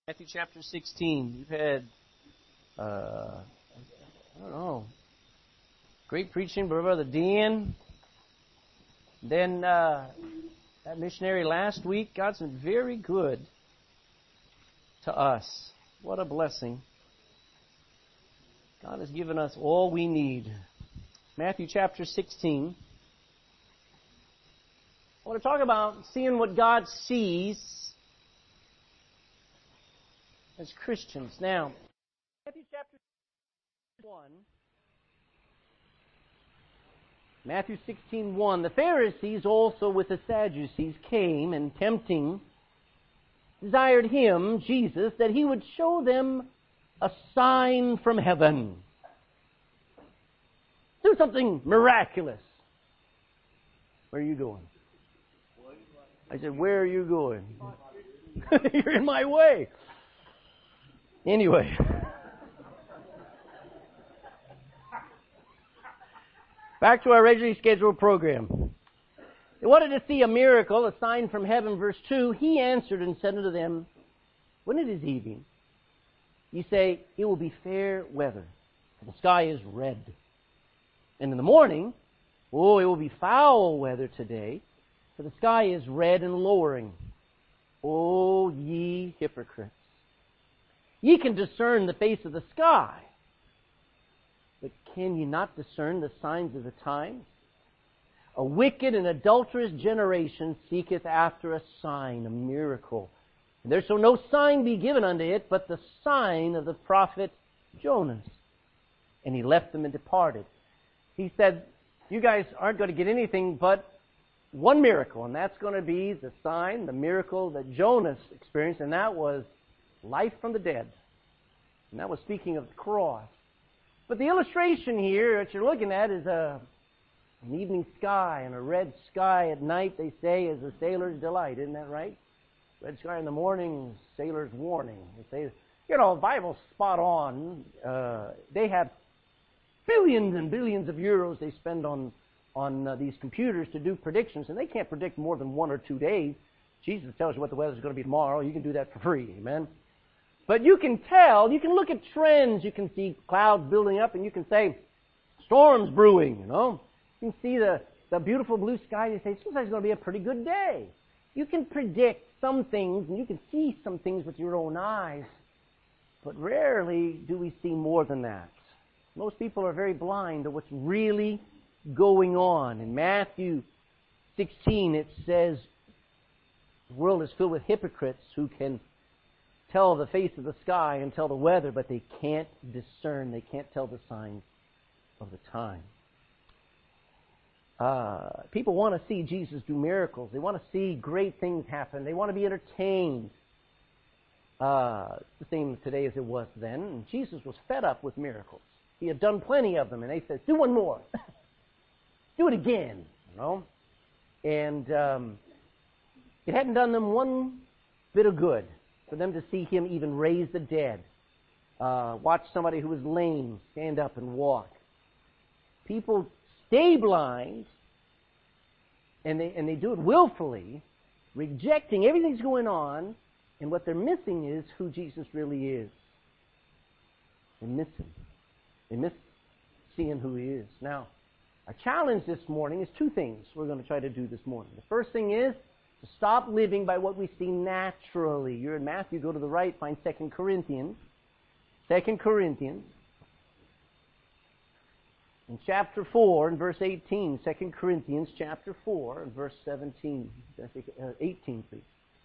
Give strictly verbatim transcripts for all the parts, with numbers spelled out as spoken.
Matthew chapter sixteen. You've had, uh, I don't know, great preaching by Brother Dean. Then uh, that missionary last week. God's been very good to us. What a blessing. God has given us all we need. Matthew chapter sixteen. I want to talk about seeing what God sees as Christians. Now, Matthew chapter one. Matthew sixteen one. The Pharisees also with the Sadducees came, and tempting, desired him, Jesus, that he would show them a sign from heaven. Do something miraculous. Where are you going? I said, where are you going? You're in my way. Anyway. Back to our regularly scheduled program. They wanted to see a miracle, a sign from heaven. Verse two, he answered and said unto them, when it is evening, ye say, it will be fair weather, for the sky is red. And in the morning, oh, it will be foul weather today, for the sky is red and lowering. O ye hypocrites! Ye can discern the face of the sky, but can ye not discern the signs of the times? A wicked and adulterous generation seeketh after a sign, a miracle. And there shall no sign be given unto it, but the sign of the prophet Jonas. And he left them and departed. He said, you guys aren't going to get anything but one miracle, and that's going to be the sign, the miracle that Jonas experienced, and that was life from the dead. And that was speaking of the cross. But the illustration here that you're looking at is a, an evening sky, and a red sky at night, they say, is a sailor's delight. Isn't that right? Red sky in the morning, sailor's warning. They say, you know, the Bible's spot on. Uh, they have billions and billions of euros they spend on on uh, these computers to do predictions, and they can't predict more than one or two days. Jesus tells you what the weather's going to be tomorrow. You can do that for free, amen? But you can tell, you can look at trends. You can see clouds building up, and you can say, storms brewing, you know? You can see the, the beautiful blue sky, and you say, this is going to be a pretty good day. You can predict some things, and you can see some things with your own eyes, but rarely do we see more than that. Most people are very blind to what's really going on. In Matthew sixteen, it says, the world is filled with hypocrites who can tell the face of the sky and tell the weather, but they can't discern, they can't tell the signs of the time. Uh, people want to see Jesus do miracles. They want to see great things happen. They want to be entertained. Uh, the same today as it was then. And Jesus was fed up with miracles. He had done plenty of them, and they said, do one more. Do it again, you know. And um, it hadn't done them one bit of good for them to see him even raise the dead. Uh, watch somebody who was lame stand up and walk. People stay blind, and they and they do it willfully, rejecting everything that's going on, and what they're missing is who Jesus really is. They miss him. They miss seeing who he is. Now, our challenge this morning is two things we're going to try to do this morning. The first thing is to stop living by what we see naturally. You're in Matthew, go to the right, find Second Corinthians. Second Corinthians. In chapter four and verse eighteen. Second Corinthians chapter four and verse seventeen. Uh, eighteen, please.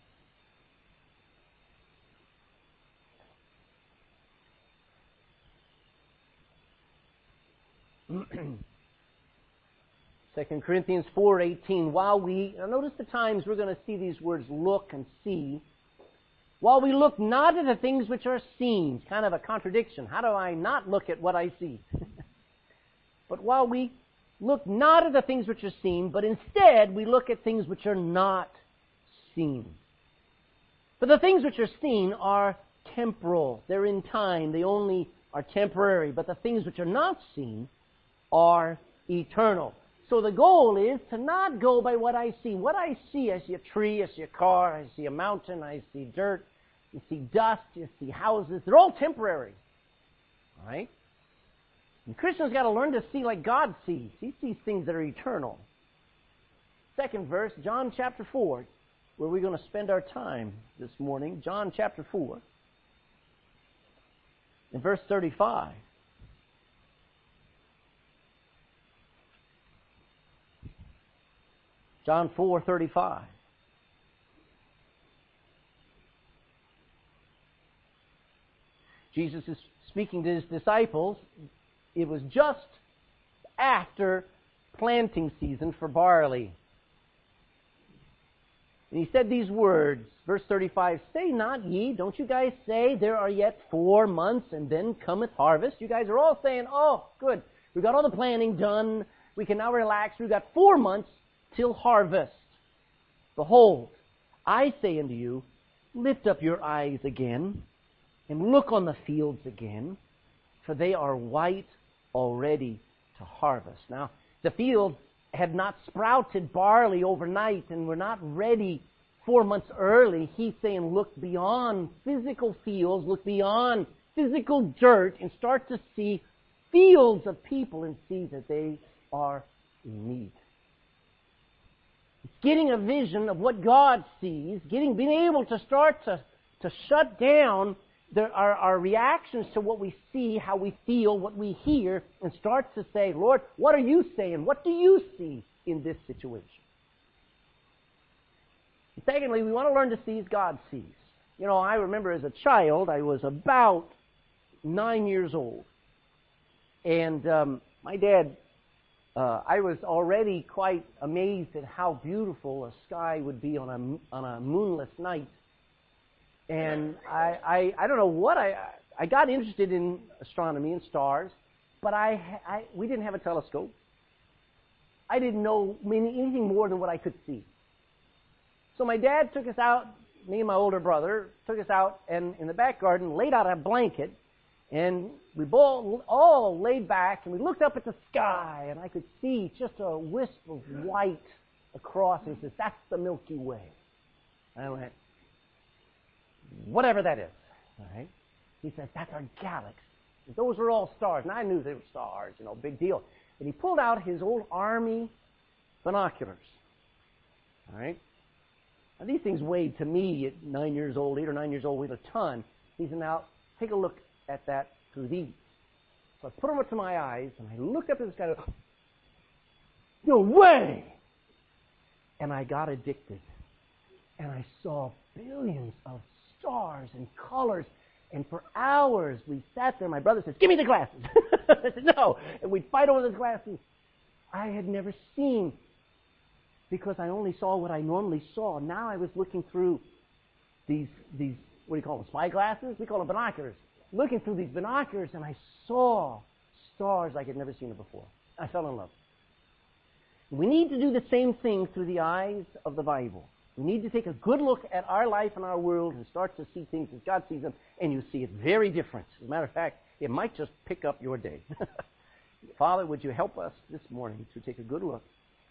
Second Corinthians four eighteen. While we, now notice the times we're going to see these words look and see. While we look not at the things which are seen. It's kind of a contradiction. How do I not look at what I see? But while we look not at the things which are seen, but instead we look at things which are not seen. For the things which are seen are temporal. They're in time. They only are temporary. But the things which are not seen are eternal. So the goal is to not go by what I see. What I see, I see a tree, I see a car, I see a mountain, I see dirt. You see dust, you see houses. They're all temporary. All right? And Christians got to learn to see like God sees. He sees things that are eternal. Second verse, John chapter four, where we're going to spend our time this morning. John chapter four. In verse thirty-five. John four thirty-five. Jesus is speaking to his disciples. It was just after planting season for barley. And he said these words, verse thirty-five, "Say not ye, don't you guys say, there are yet four months and then cometh harvest?" You guys are all saying, "Oh, good, we got all the planting done. We can now relax. We've got four months till harvest. Behold, I say unto you, lift up your eyes again, and look on the fields again, for they are white already to harvest." Now, the field had not sprouted barley overnight and were not ready four months early. He's saying, look beyond physical fields, look beyond physical dirt, and start to see fields of people and see that they are in need. It's getting a vision of what God sees, getting being able to start to, to shut down the, our, our reactions to what we see, how we feel, what we hear, and start to say, Lord, what are you saying? What do you see in this situation? And secondly, we want to learn to see as God sees. You know, I remember as a child, I was about nine years old. And um, my dad, uh, I was already quite amazed at how beautiful a sky would be on a, on a moonless night. And I, I, I don't know what I, I got interested in astronomy and stars, but I, I, we didn't have a telescope. I didn't know anything more than what I could see. So my dad took us out, me and my older brother, took us out and in the back garden, laid out a blanket, and we all, all laid back, and we looked up at the sky, and I could see just a wisp of white across, and he says, that's the Milky Way. And I went, whatever that is. All right? He says, that's our galaxy. Those are all stars. And I knew they were stars, you know, big deal. And he pulled out his old Army binoculars. All right? Now, these things weighed, to me, at nine years old, eight or nine years old, weighed a ton. He said, now, take a look at that through these. So I put them up to my eyes, and I looked up at the sky, and I, no way! And I got addicted. And I saw billions of stars and colors. And for hours, we sat there. My brother says, give me the glasses. I said, no. And we'd fight over the glasses. I had never seen, because I only saw what I normally saw. Now I was looking through these, these what do you call them, spy glasses? We call them binoculars. Looking through these binoculars, and I saw stars like I'd never seen it before. I fell in love. We need to do the same thing through the eyes of the Bible. We need to take a good look at our life and our world and start to see things as God sees them, and you see it very different. As a matter of fact, it might just pick up your day. Father, would you help us this morning to take a good look,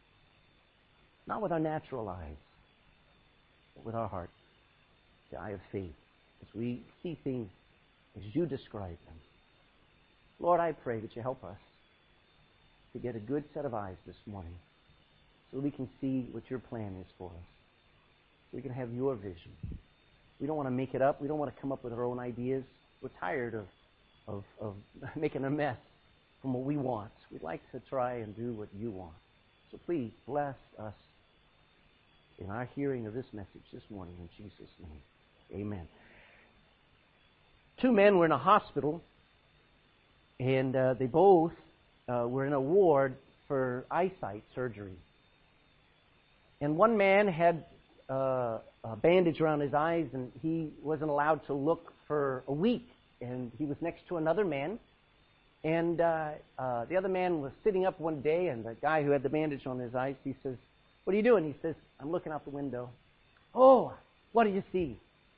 not with our natural eyes, but with our heart, the eye of faith, as we see things as you describe them. Lord, I pray that you help us to get a good set of eyes this morning so we can see what your plan is for us. We can have your vision. We don't want to make it up. We don't want to come up with our own ideas. We're tired of, of, of making a mess from what we want. We'd like to try and do what you want. So please bless us in our hearing of this message this morning in Jesus' name. Amen. Two men were in a hospital, and uh, they both uh, were in a ward for eyesight surgery. And one man had Uh, a bandage around his eyes, and he wasn't allowed to look for a week. And he was next to another man, and uh, uh, the other man was sitting up one day, and the guy who had the bandage on his eyes, he says, what are you doing? He says, I'm looking out the window. Oh, what do you see?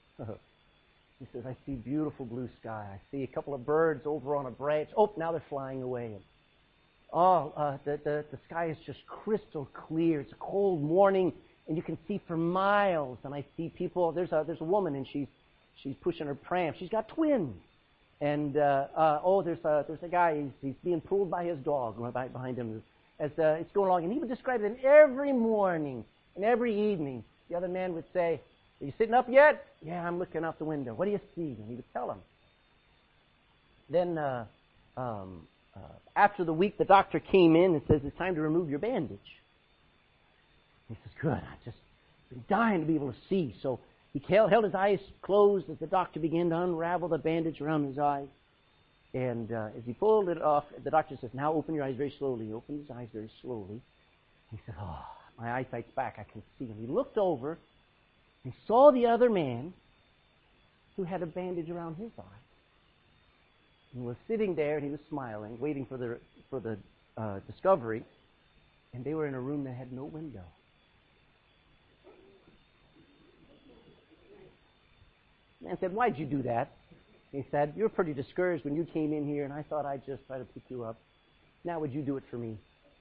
He says, I see beautiful blue sky. I see a couple of birds over on a branch. Oh, now they're flying away. And, oh, uh, the, the, the sky is just crystal clear. It's a cold morning, and you can see for miles. And I see people. There's a there's a woman, and she's she's pushing her pram. She's got twins. And, uh, uh, oh, there's a, there's a guy, he's, he's being pulled by his dog right behind him as uh, it's going along. And he would describe it, and every morning and every evening, the other man would say, "Are you sitting up yet?" "Yeah, I'm looking out the window." "What do you see?" And he would tell him. Then, uh, um, uh, after the week, the doctor came in and says, "It's time to remove your bandage." He says, "Good, I've just been dying to be able to see." So he held, held his eyes closed as the doctor began to unravel the bandage around his eyes. And uh, as he pulled it off, the doctor says, "Now open your eyes very slowly." He opened his eyes very slowly. He said, "Oh, my eyesight's back. I can see." And he looked over and saw the other man who had a bandage around his eye. And was sitting there, and he was smiling, waiting for the for the uh, discovery. And they were in a room that had no window. The man said, "Why'd you do that?" He said, "You were pretty discouraged when you came in here, and I thought I'd just try to pick you up. Now would you do it for me?"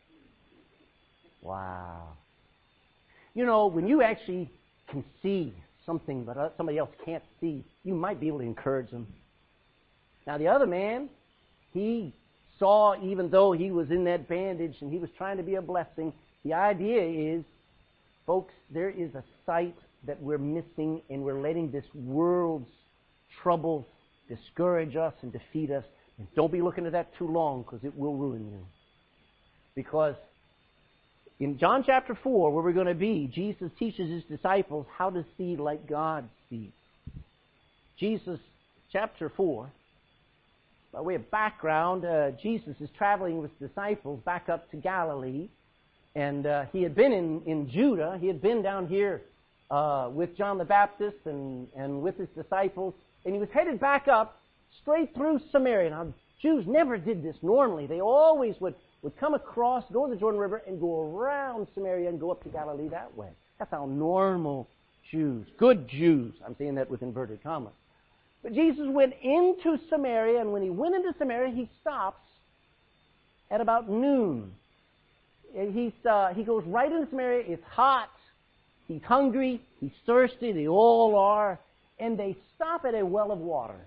Wow. You know, when you actually can see something that somebody else can't see, you might be able to encourage them. Now the other man, he saw, even though he was in that bandage and he was trying to be a blessing, the idea is, folks, there is a sight that we're missing, and we're letting this world's troubles discourage us and defeat us. And don't be looking at that too long, because it will ruin you. Because in John chapter four, where we're going to be, Jesus teaches his disciples how to see like God sees. Jesus, chapter four, by way of background, uh, Jesus is traveling with his disciples back up to Galilee. And uh, he had been in, in Judah. He had been down here uh, with John the Baptist and, and with his disciples. And he was headed back up straight through Samaria. Now, Jews never did this normally. They always would, would come across, go to the Jordan River, and go around Samaria and go up to Galilee that way. That's how normal Jews, good Jews, I'm saying that with inverted commas. But Jesus went into Samaria, and when he went into Samaria, he stops at about noon. He's, uh, he goes right into Samaria. It's hot. He's hungry. He's thirsty. They all are. And they stop at a well of water.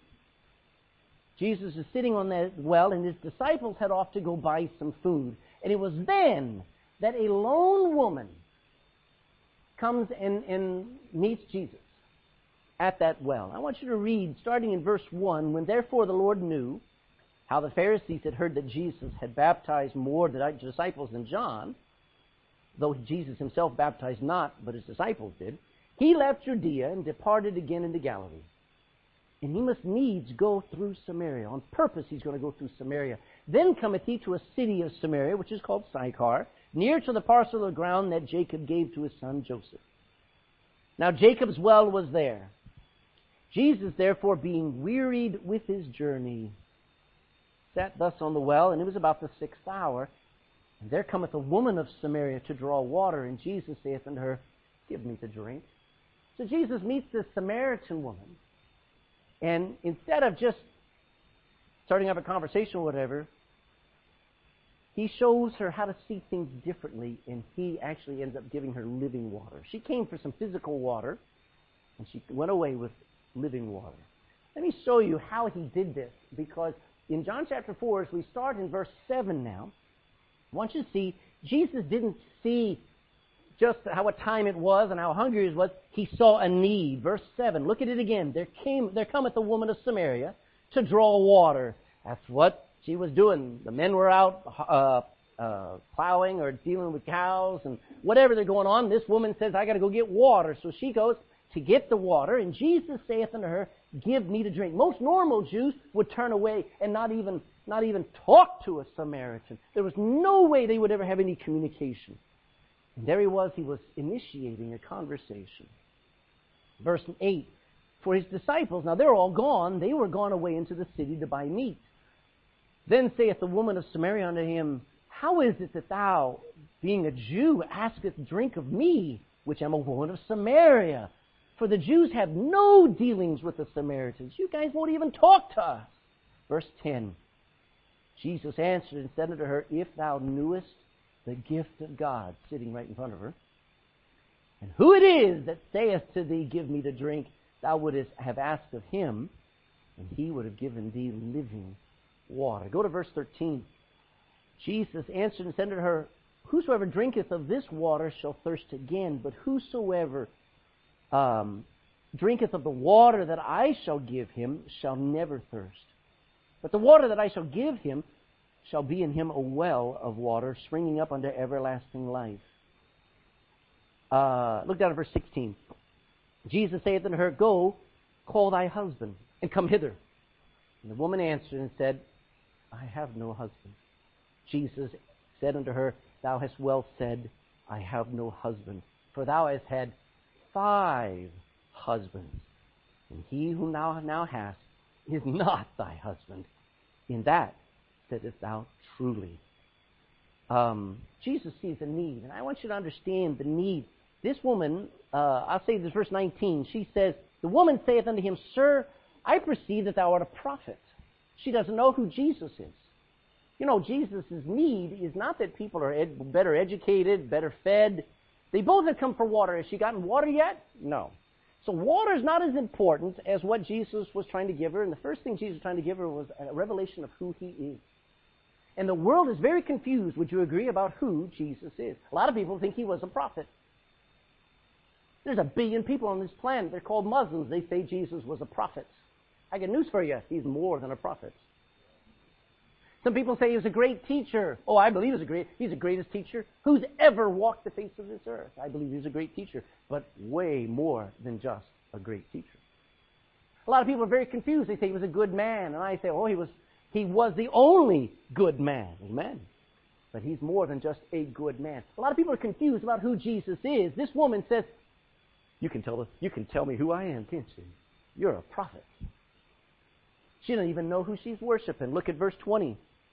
Jesus is sitting on that well, and his disciples head off to go buy some food. And it was then that a lone woman comes and, and meets Jesus at that well. I want you to read, starting in verse one, "When therefore the Lord knew how the Pharisees had heard that Jesus had baptized more disciples than John, though Jesus himself baptized not, but his disciples did, he left Judea and departed again into Galilee. And he must needs go through Samaria. On purpose he's going to go through Samaria. Then cometh he to a city of Samaria, which is called Sychar, near to the parcel of ground that Jacob gave to his son Joseph. Now Jacob's well was there. Jesus, therefore, being wearied with his journey, sat thus on the well, and it was about the sixth hour. And there cometh a woman of Samaria to draw water, and Jesus saith unto her, Give me to drink. So Jesus meets this Samaritan woman, and instead of just starting up a conversation or whatever, he shows her how to see things differently, and he actually ends up giving her living water. She came for some physical water, and she went away with living water. Let me show you how he did this, because in John chapter four, as we start in verse seven now, I want you to see Jesus didn't see just how what time it was and how hungry he was. He saw a need. Verse seven, look at it again. There came, there cometh a woman of Samaria to draw water. That's what she was doing. The men were out uh, uh, plowing or dealing with cows and whatever they're going on. This woman says, I got to go get water. So she goes to get the water, and Jesus saith unto her, Give me to drink. Most normal Jews would turn away and not even not even talk to a Samaritan. There was no way they would ever have any communication. And there he was, he was initiating a conversation. Verse eight, For his disciples, now they're all gone, they were gone away into the city to buy meat. Then saith the woman of Samaria unto him, How is it that thou, being a Jew, askest drink of me, which am a woman of Samaria? For the Jews have no dealings with the Samaritans. You guys won't even talk to us. Verse ten, Jesus answered and said unto her, If thou knewest the gift of God, sitting right in front of her, and who it is that saith to thee, Give me to drink, thou wouldest have asked of him, and he would have given thee living water. Go to verse thirteen. Jesus answered and said unto her, Whosoever drinketh of this water shall thirst again, but whosoever um, drinketh of the water that I shall give him shall never thirst. But the water that I shall give him shall be in him a well of water, springing up unto everlasting life. Uh, look down at verse sixteen. Jesus saith unto her, Go, call thy husband, and come hither. And the woman answered and said, I have no husband. Jesus said unto her, Thou hast well said, I have no husband. For thou hast had five husbands, and he whom thou now hast is not thy husband. In that saidest thou truly. Um, Jesus sees a need, and I want you to understand the need. This woman, uh, I'll say this, verse nineteen, she says, The woman saith unto him, Sir, I perceive that thou art a prophet. She doesn't know who Jesus is. You know, Jesus' need is not that people are ed- better educated, better fed. They both have come for water. Has she gotten water yet? No. So water is not as important as what Jesus was trying to give her. And the first thing Jesus was trying to give her was a revelation of who he is. And the world is very confused, would you agree, about who Jesus is. A lot of people think he was a prophet. There's a billion people on this planet. They're called Muslims. They say Jesus was a prophet. I got news for you. He's more than a prophet. Some people say he was a great teacher. Oh, I believe he's a great, he's the greatest teacher who's ever walked the face of this earth. I believe he's a great teacher, but way more than just a great teacher. A lot of people are very confused. They say he was a good man, and I say, oh, he was, he was the only good man. Amen. But he's more than just a good man. A lot of people are confused about who Jesus is. This woman says, you can tell, you can tell me who I am, can't you? You're a prophet. She doesn't even know who she's worshiping. Look at verse twenty.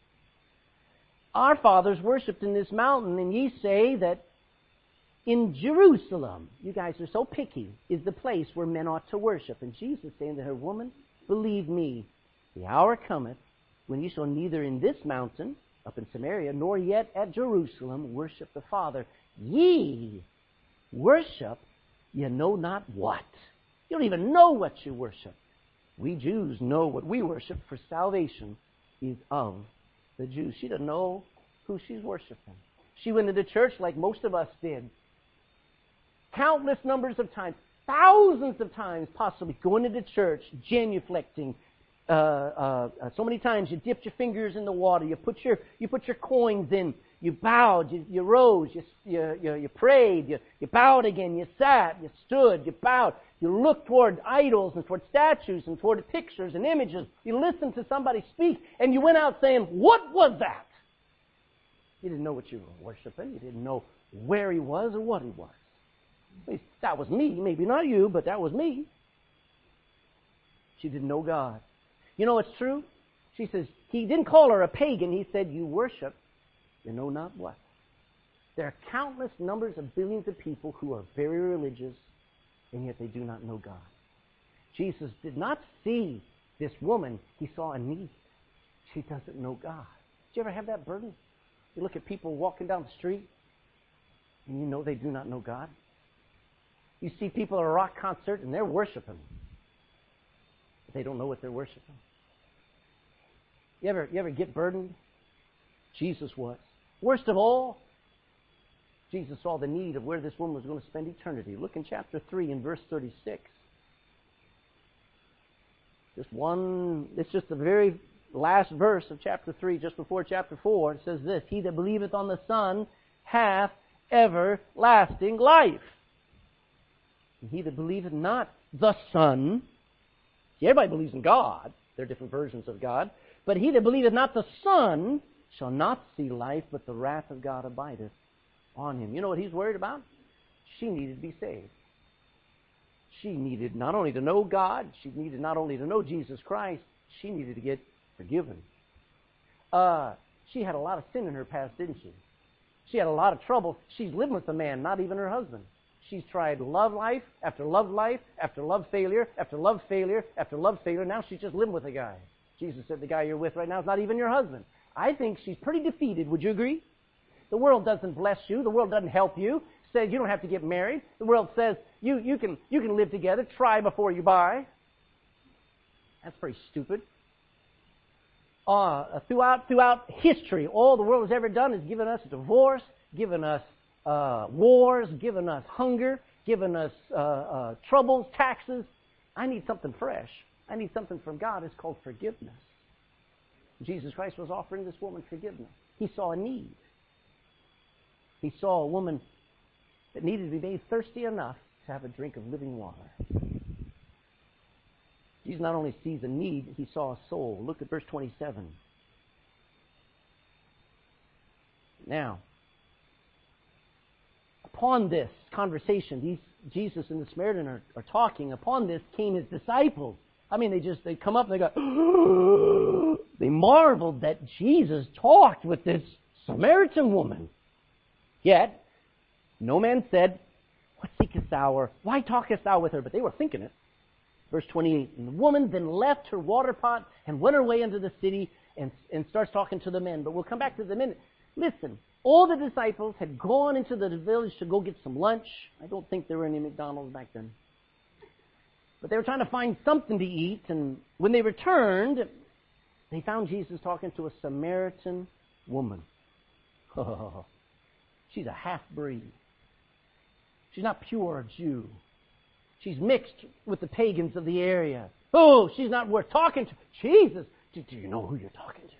Our fathers worshipped in this mountain, and ye say that in Jerusalem, you guys are so picky, is the place where men ought to worship. And Jesus saying to her, Woman, believe me, the hour cometh when ye shall neither in this mountain, up in Samaria, nor yet at Jerusalem worship the Father. Ye worship, ye know not what. You don't even know what you worship. We Jews know what we worship, for salvation is of the Jews. She doesn't know who she's worshiping. She went into church like most of us did. Countless numbers of times, thousands of times possibly, going into church, genuflecting. Uh, uh, uh, so many times you dipped your fingers in the water, you put your you put your coins in, you bowed, you, you rose, you, you, you, you prayed, you, you bowed again, you sat, you stood, you bowed. You looked toward idols and toward statues and toward pictures and images. You listened to somebody speak, and you went out saying, what was that? You didn't know what you were worshiping. You didn't know where he was or what he was. At least that was me. Maybe not you, but that was me. She didn't know God. You know what's true? She says, he didn't call her a pagan. He said, you worship, you know not what. There are countless numbers of billions of people who are very religious, and yet they do not know God. Jesus did not see this woman. He saw a need. She doesn't know God. Did you ever have that burden? You look at people walking down the street, and you know they do not know God. You see people at a rock concert, and they're worshiping. But they don't know what they're worshiping. You ever, you ever get burdened? Jesus was. Worst of all, Jesus saw the need of where this woman was going to spend eternity. Look in chapter three and verse thirty-six. Just one, it's just the very last verse of chapter three, just before chapter four. It says this, He that believeth on the Son hath everlasting life. And he that believeth not the Son, see, everybody believes in God. There are different versions of God. But he that believeth not the Son shall not see life, but the wrath of God abideth on him. You know what he's worried about? She needed to be saved. She needed not only to know God, she needed not only to know Jesus Christ, she needed to get forgiven. Uh, she had a lot of sin in her past, didn't she? She had a lot of trouble. She's living with a man, not even her husband. She's tried love life after love life after love failure after love failure after love failure. Now she's just living with a guy. Jesus said the guy you're with right now is not even your husband. I think she's pretty defeated. Would you agree? The world doesn't bless you. The world doesn't help you. says you don't have to get married. The world says you, you, can, you can live together. Try before you buy. That's pretty stupid. Uh, throughout, throughout history, all the world has ever done is given us divorce, given us uh, wars, given us hunger, given us uh, uh, troubles, taxes. I need something fresh. I need something from God. It's called forgiveness. Jesus Christ was offering this woman forgiveness. He saw a need. He saw a woman that needed to be made thirsty enough to have a drink of living water. Jesus not only sees a need, he saw a soul. Look at verse twenty-seven. Now, upon this conversation, these, Jesus and the Samaritan are, are talking. Upon this came his disciples. I mean, they just, they come up and they go, they marveled that Jesus talked with this Samaritan woman. Yet, no man said, what seekest thou, or why talkest thou with her? But they were thinking it. Verse twenty-eight, and the woman then left her water pot and went her way into the city and, and starts talking to the men. But we'll come back to the minute. Listen, all the disciples had gone into the village to go get some lunch. I don't think there were any McDonald's back then. But they were trying to find something to eat, and when they returned, they found Jesus talking to a Samaritan woman. Oh, she's a half-breed. She's not pure Jew. She's mixed with the pagans of the area. Oh, she's not worth talking to. Jesus, do, do you know who you're talking to?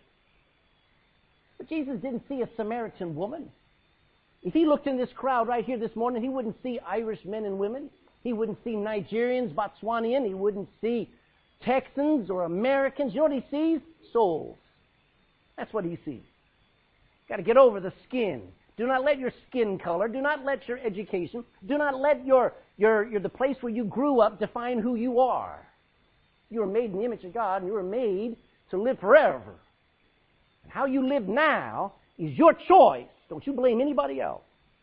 But Jesus didn't see a Samaritan woman. If he looked in this crowd right here this morning, he wouldn't see Irish men and women. He wouldn't see Nigerians, Botswanian. He wouldn't see Texans or Americans. You know what he sees? Souls. That's what he sees. Got to get over the skin. Do not let your skin color, do not let your education, do not let your, your, your the place where you grew up define who you are. You were made in the image of God, and you were made to live forever. And how you live now is your choice. Don't you blame anybody else.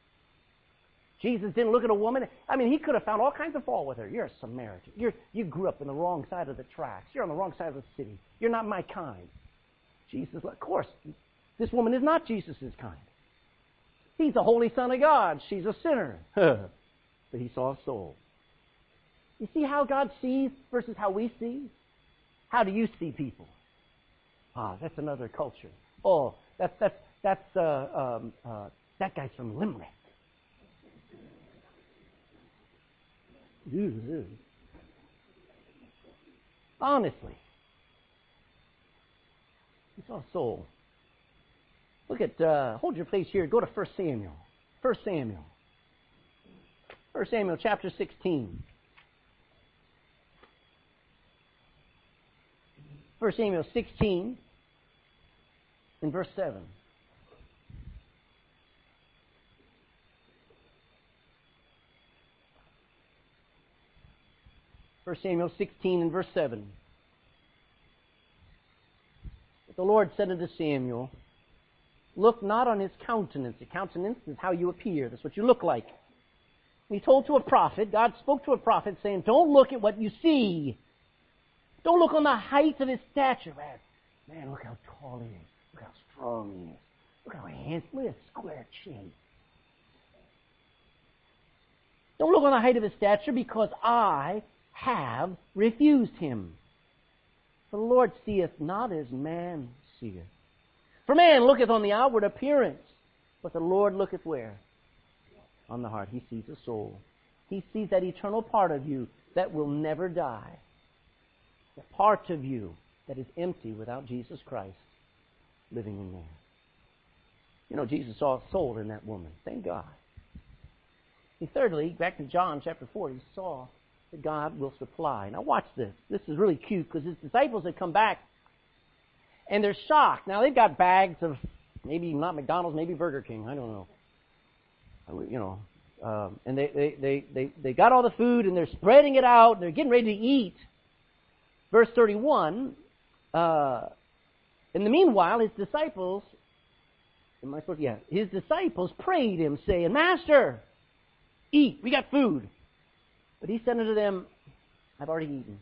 Jesus didn't look at a woman. I mean, he could have found all kinds of fault with her. You're a Samaritan. You're, you grew up on the wrong side of the tracks. You're on the wrong side of the city. You're not my kind. Jesus, of course, this woman is not Jesus' kind. He's the Holy Son of God. She's a sinner. But he saw a soul. You see how God sees versus how we see? How do you see people? Ah, that's another culture. Oh, that's that's that's uh, um, uh, that guy's from Limerick. Ooh, ooh. Honestly, he saw a soul. Look at, uh, hold your place here. Go to First Samuel. First Samuel. First Samuel chapter sixteen. First Samuel sixteen in verse seven. First Samuel sixteen and verse seven. But the Lord said unto Samuel, look not on his countenance. The countenance is how you appear. That's what you look like. He told to a prophet, God spoke to a prophet saying, don't look at what you see. Don't look on the height of his stature. Man, man look how tall he is. Look how strong he is. Look how handsome. Look at his square chin. Don't look on the height of his stature, because I have refused him. For the Lord seeth not as man seeth. For man looketh on the outward appearance, but the Lord looketh where? On the heart. He sees the soul. He sees that eternal part of you that will never die. The part of you that is empty without Jesus Christ living in there. You know, Jesus saw a soul in that woman. Thank God. And thirdly, back to John chapter four, he saw that God will supply. Now watch this. This is really cute, because his disciples had come back and they're shocked. Now they've got bags of maybe not McDonald's, maybe Burger King. I don't know. You know, um, and they, they, they, they, they got all the food and they're spreading it out. And they're getting ready to eat. Verse thirty-one, uh, in the meanwhile, his disciples, am I supposed to, yeah, his disciples prayed him, saying, Master, eat, we got food. But he said unto them, I've already eaten.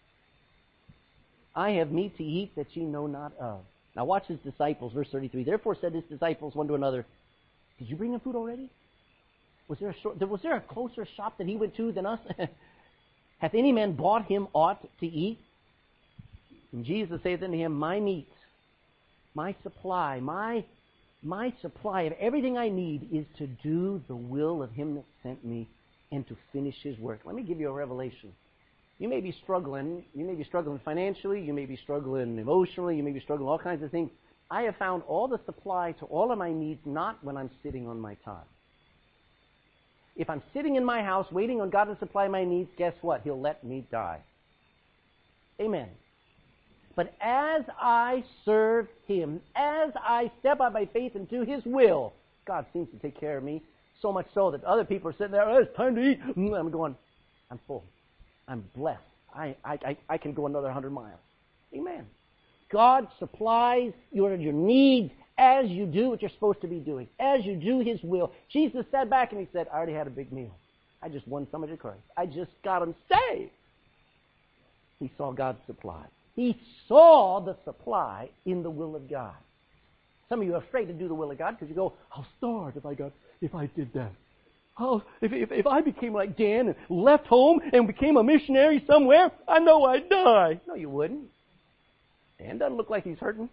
I have meat to eat that ye know not of. Now watch his disciples, verse thirty-three. Therefore said his disciples one to another, did you bring him food already? Was there a short, was there a closer shop that he went to than us? Hath any man bought him aught to eat? And Jesus saith unto him, my meat, my supply, my, my supply of everything I need is to do the will of him that sent me and to finish his work. Let me give you a revelation. You may be struggling. You may be struggling financially. You may be struggling emotionally. You may be struggling all kinds of things. I have found all the supply to all of my needs not when I'm sitting on my time. If I'm sitting in my house waiting on God to supply my needs, guess what? He'll let me die. Amen. But as I serve him, as I step out by faith into his will, God seems to take care of me, so much so that other people are sitting there, oh, it's time to eat. I'm going, I'm full. I'm blessed. I, I, I can go another hundred miles. Amen. God supplies your, your needs as you do what you're supposed to be doing, as you do his will. Jesus sat back and he said, I already had a big meal. I just won somebody to Christ. I just got him saved. He saw God's supply. He saw the supply in the will of God. Some of you are afraid to do the will of God because you go, I'll starve if I got, if I did that. Oh, if, if, if I became like Dan and left home and became a missionary somewhere, I know I'd die. No, you wouldn't. Dan doesn't look like he's hurting.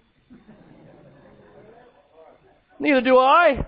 Neither do I.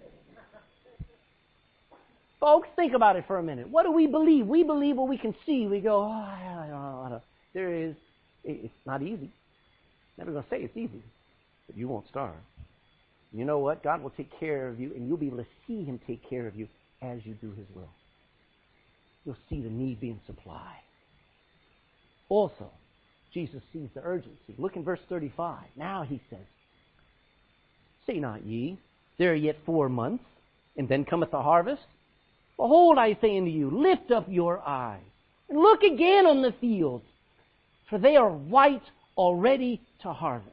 Folks, think about it for a minute. What do we believe? We believe what we can see. We go, oh, I don't know. I don't. There is, it's not easy. Never going to say it's easy, but you won't starve. You know what? God will take care of you, and you'll be able to see him take care of you as you do his will. You'll see the need being supplied. Also, Jesus sees the urgency. Look in verse thirty-five. Now he says, say not ye, there are yet four months, and then cometh the harvest. Behold, I say unto you, lift up your eyes, and look again on the fields, for they are white already to harvest.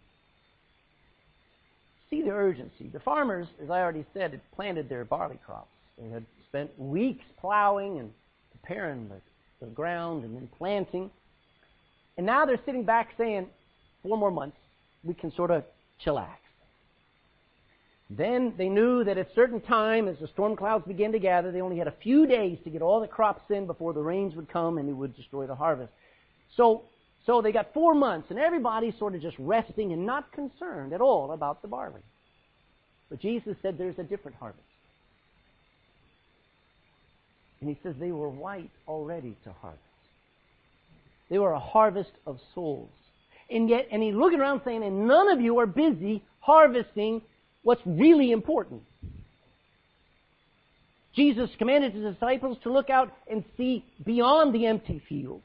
See the urgency. The farmers, as I already said, had planted their barley crops. They had spent weeks plowing and preparing the, the ground and then planting. And now they're sitting back saying, four more months, we can sort of chillax. Then they knew that at a certain time, as the storm clouds began to gather, they only had a few days to get all the crops in before the rains would come and it would destroy the harvest. So, so they got four months, and everybody's sort of just resting and not concerned at all about the barley. But Jesus said there's a different harvest. And he says they were white already to harvest. They were a harvest of souls. And yet, and he's looking around saying, and none of you are busy harvesting what's really important. Jesus commanded his disciples to look out and see beyond the empty fields.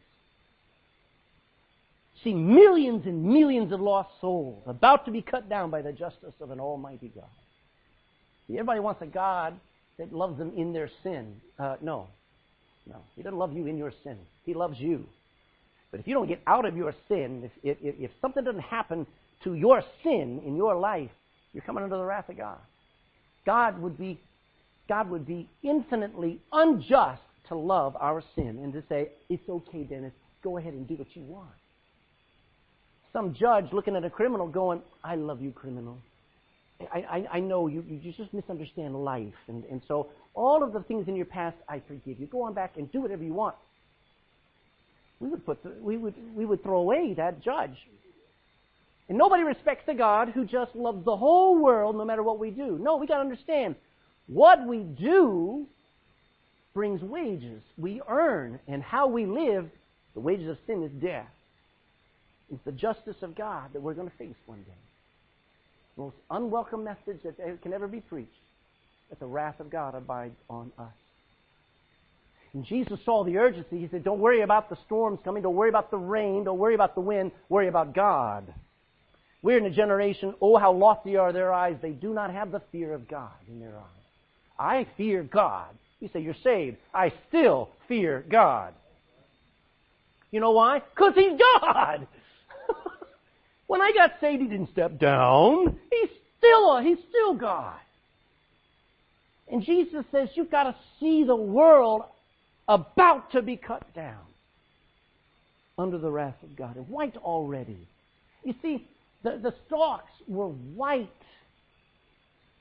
See millions and millions of lost souls about to be cut down by the justice of an almighty God. See, everybody wants a God that loves them in their sin. Uh, no. No. He doesn't love you in your sin. He loves you. But if you don't get out of your sin, if, if, if something doesn't happen to your sin in your life, you're coming under the wrath of God. God would be, God would be infinitely unjust to love our sin and to say, it's okay, Dennis, go ahead and do what you want. Some judge looking at a criminal going, I love you, criminal. I, I, I know you, you just misunderstand life. And, and so all of the things in your past, I forgive you. Go on back and do whatever you want. We would, put the, we would, we would throw away that judge. And nobody respects the God who just loves the whole world no matter what we do. No, we got to understand, what we do brings wages. We earn, and how we live, the wages of sin is death. It's the justice of God that we're going to face one day. The most unwelcome message that can ever be preached, that the wrath of God abides on us. And Jesus saw the urgency. He said, don't worry about the storms coming. Don't worry about the rain. Don't worry about the wind. Worry about God. We're in a generation, oh, how lofty are their eyes. They do not have the fear of God in their eyes. I fear God. You say you're saved. I still fear God. You know why? Because He's God. When I got saved, He didn't step down. He's still, He's still God. And Jesus says, you've got to see the world about to be cut down under the wrath of God. And white already. You see, the, the stalks were white.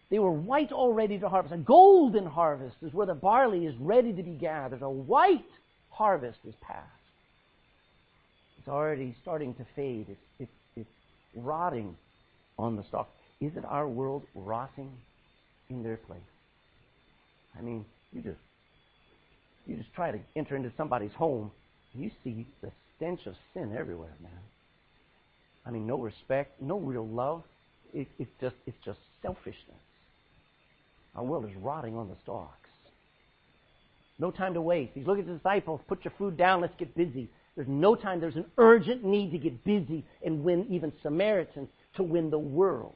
They were white already to harvest. A golden harvest is where the barley is ready to be gathered. A white harvest is past. It's already starting to fade. It's, it's, it's rotting on the stalk. Isn't our world rotting in their place? I mean, you just you just try to enter into somebody's home, and you see the stench of sin everywhere, man. I mean, no respect, no real love. It, it's just it's just selfishness. Our world is rotting on the stalks. No time to waste. He's looking at the disciples. Put your food down. Let's get busy. There's no time. There's an urgent need to get busy and win even Samaritans, to win the world.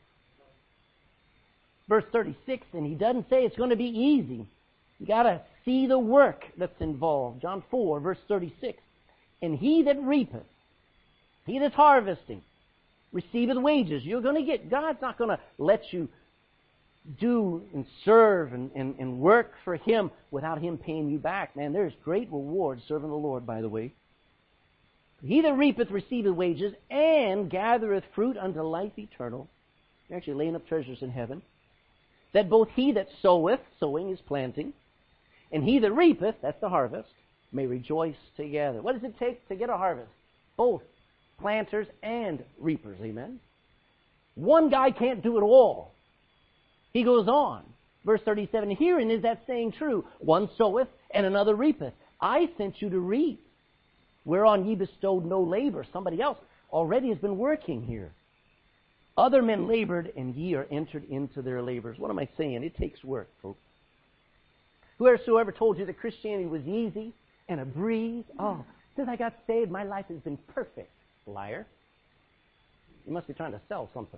Verse thirty-six, and he doesn't say it's going to be easy. You got to see the work that's involved. John four, verse thirty-six. And he that reapeth, he that's harvesting, receiveth wages. You're going to get, God's not going to let you do and serve and, and, and work for Him without Him paying you back. Man, there's great reward serving the Lord, by the way. He that reapeth receiveth wages, and gathereth fruit unto life eternal. You're actually laying up treasures in heaven. That both he that soweth, sowing is planting, and he that reapeth, that's the harvest, may rejoice together. What does it take to get a harvest? Both planters and reapers, amen? One guy can't do it all. He goes on. Verse thirty-seven, herein is that saying true, one soweth and another reapeth. I sent you to reap, whereon ye bestowed no labor. Somebody else already has been working here. Other men labored, and ye are entered into their labors. What am I saying? It takes work, folks. Whoever told you that Christianity was easy and a breeze, oh, since I got saved, my life has been perfect. Liar. You must be trying to sell something.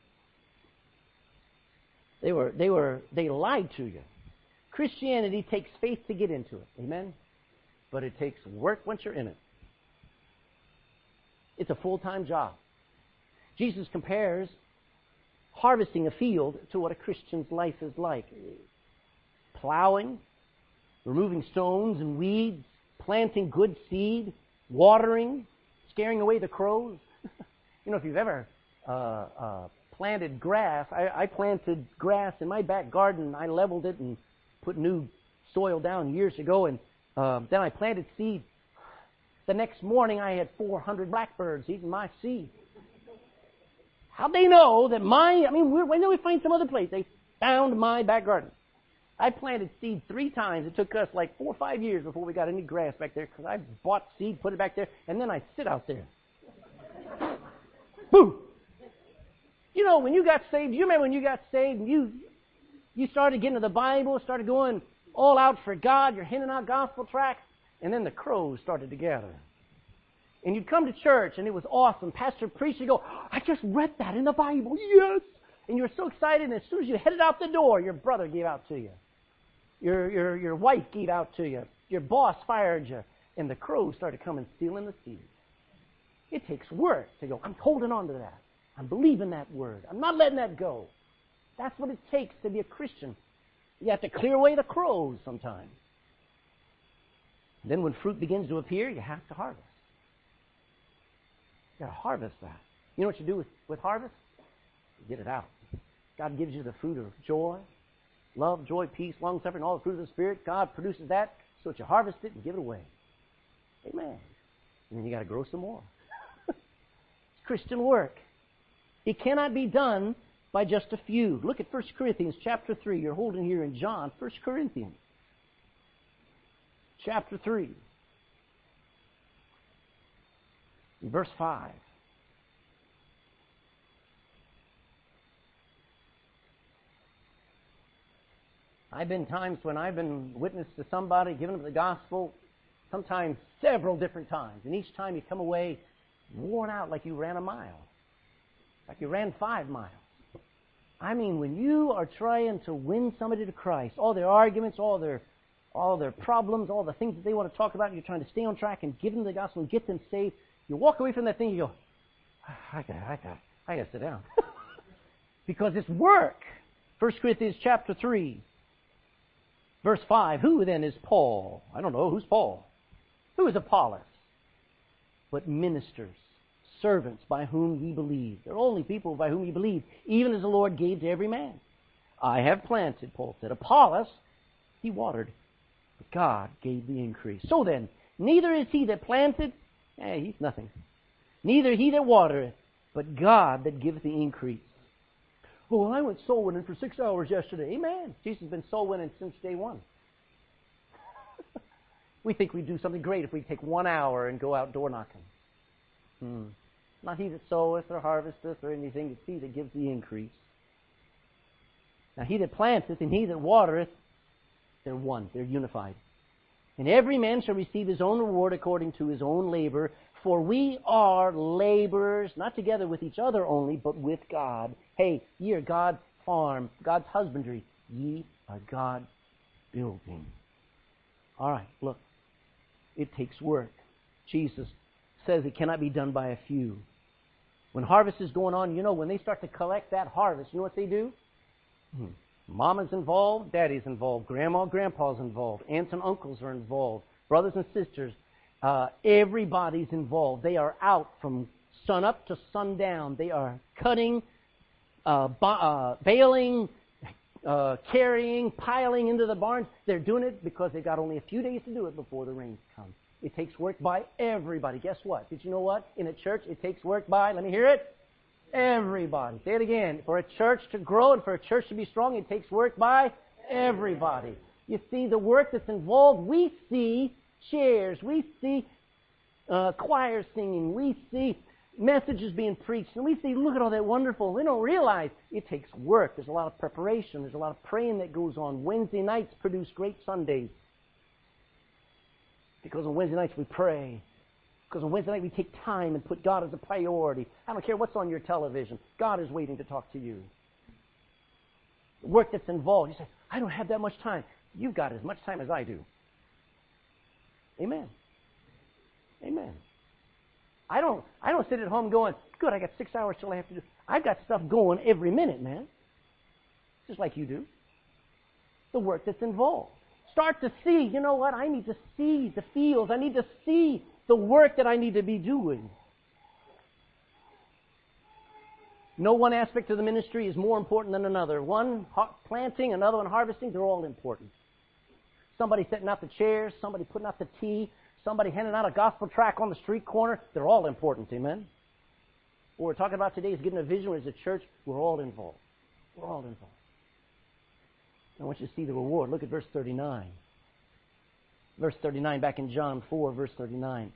They were, they were, they lied to you. Christianity takes faith to get into it. Amen? But it takes work once you're in it. It's a full-time job. Jesus compares harvesting a field to what a Christian's life is like. Plowing, removing stones and weeds, planting good seed, watering, scaring away the crows. You know, if you've ever uh, uh, planted grass, I, I planted grass in my back garden. I leveled it and put new soil down years ago, and uh, then I planted seed. The next morning, I had four hundred blackbirds eating my seed. How'd they know that my, I mean, when did we find some other place? They found my back garden. I planted seed three times. It took us like four or five years before we got any grass back there, because I bought seed, put it back there, and then I sit out there. Boo! You know, when you got saved, you remember when you got saved and you, you started getting to the Bible, started going all out for God, you're handing out gospel tracts, and then the crows started to gather. And you'd come to church, and it was awesome. Pastor preached, you go, I just read that in the Bible, yes! And you were so excited, and as soon as you headed out the door, your brother gave out to you. Your, your, your wife gave out to you. Your boss fired you. And the crows started coming stealing the seed. It takes work to go, I'm holding on to that. I'm believing that word. I'm not letting that go. That's what it takes to be a Christian. You have to clear away the crows sometimes. Then when fruit begins to appear, you have to harvest. You got to harvest that. You know what you do with, with harvest? You get it out. God gives you the fruit of joy, love, joy, peace, long-suffering, all the fruit of the Spirit. God produces that so that you harvest it and give it away. Amen. And then you got to grow some more. It's Christian work. It cannot be done by just a few. Look at First Corinthians chapter three. You're holding here in John. First Corinthians chapter three. Verse five. I've been times when I've been witness to somebody, giving them the gospel, sometimes several different times. And each time you come away worn out like you ran a mile. Like you ran five miles. I mean, when you are trying to win somebody to Christ, all their arguments, all their all their problems, all the things that they want to talk about, you're trying to stay on track and give them the gospel and get them saved, you walk away from that thing, you go, I got, I got, I got to sit down. Because it's work. First Corinthians chapter three, verse five. Who then is Paul? I don't know. Who's Paul? Who is Apollos? But ministers, servants by whom ye believe. They're only people by whom ye believe, even as the Lord gave to every man. I have planted, Paul said. Apollos, he watered. But God gave the increase. So then, neither is he that planted, eh, he's nothing. Neither he that watereth, but God that giveth the increase. Oh, well, I went soul winning for six hours yesterday. Amen. Jesus has been soul winning since day one. We think we do something great if we take one hour and go out door knocking. Hmm. Not he that soweth or harvesteth or anything, it's he that gives the increase. Now he that planteth and he that watereth, they're one, they're unified. And every man shall receive his own reward according to his own labor, for we are laborers, not together with each other only, but with God. Hey, ye are God's farm, God's husbandry. Ye are God's building. All right, look. It takes work. Jesus says it cannot be done by a few. When harvest is going on, you know, when they start to collect that harvest, you know what they do? Hmm. Mama's involved, Daddy's involved, Grandma, Grandpa's involved, aunts and uncles are involved, brothers and sisters. Uh, everybody's involved. They are out from sun up to sundown. They are cutting, uh, b- uh, baling, uh, carrying, piling into the barns. They're doing it because they've got only a few days to do it before the rains come. It takes work by everybody. Guess what? Did you know what? In a church, it takes work by, let me hear it, everybody. Say it again. For a church to grow and for a church to be strong, it takes work by everybody. You see, the work that's involved, we see chairs, we see uh, choirs singing, we see messages being preached, and we see, look at all that wonderful. We don't realize it takes work. There's a lot of preparation. There's a lot of praying that goes on. Wednesday nights produce great Sundays. Because on Wednesday nights we pray. Because on Wednesday night we take time and put God as a priority. I don't care what's on your television. God is waiting to talk to you. The work that's involved. You say, I don't have that much time. You've got as much time as I do. Amen. Amen. I don't I don't sit at home going, good, I got six hours till I have to do. I've got stuff going every minute, man. Just like you do. The work that's involved. Start to see, you know what, I need to see the fields. I need to see the work that I need to be doing. No one aspect of the ministry is more important than another. One planting, another one harvesting, they're all important. Somebody setting out the chairs, somebody putting out the tea, somebody handing out a gospel tract on the street corner, they're all important, amen? What we're talking about today is getting a vision as a church. We're all involved. We're all involved. I want you to see the reward. Look at verse thirty-nine. Verse thirty-nine, back in John four, verse thirty-nine.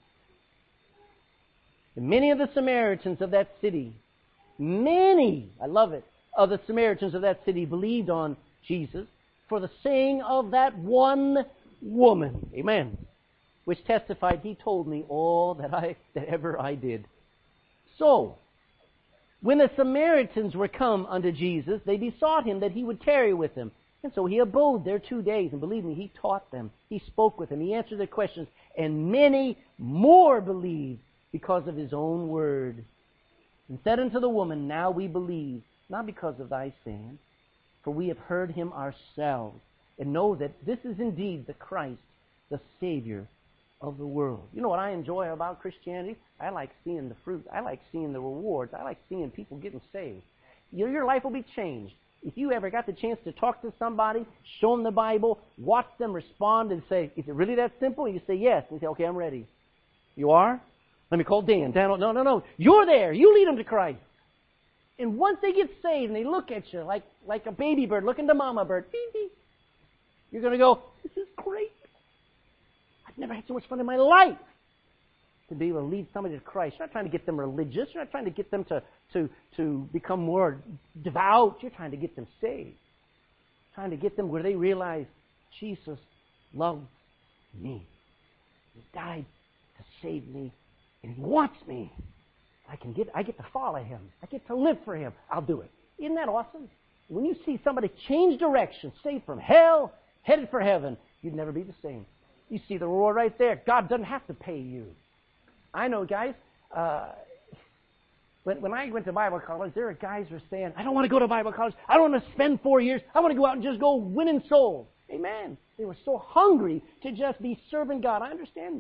And many of the Samaritans of that city, many, I love it, of the Samaritans of that city believed on Jesus for the saying of that one woman. Amen. Which testified, he told me all that I that ever I did. So, when the Samaritans were come unto Jesus, they besought him that he would tarry with them. And so he abode there two days, and believe me, he taught them. He spoke with them. He answered their questions. And many more believed because of his own word. And said unto the woman, now we believe, not because of thy saying, for we have heard him ourselves, and know that this is indeed the Christ, the Savior of the world. You know what I enjoy about Christianity? I like seeing the fruit. I like seeing the rewards. I like seeing people getting saved. Your, your life will be changed. If you ever got the chance to talk to somebody, show them the Bible, watch them respond and say, is it really that simple? And you say yes. And you say, okay, I'm ready. You are? Let me call Dan. Dan, no, no, no. You're there. You lead them to Christ. And once they get saved and they look at you like, like a baby bird looking to mama bird, beep, beep, you're going to go, this is great. I've never had so much fun in my life to be able to lead somebody to Christ. You're not trying to get them religious. You're not trying to get them to, to, to become more devout. You're trying to get them saved. Trying to get them where they realize Jesus loves me. He died to save me, and He wants me. I can get, I get to follow Him. I get to live for Him. I'll do it. Isn't that awesome? When you see somebody change direction, saved from hell, headed for heaven, you'd never be the same. You see the reward right there. God doesn't have to pay you. I know, guys, uh, when, when I went to Bible college, there were guys who were saying, I don't want to go to Bible college. I don't want to spend four years. I want to go out and just go winning souls. Amen. They were so hungry to just be serving God. I understand that.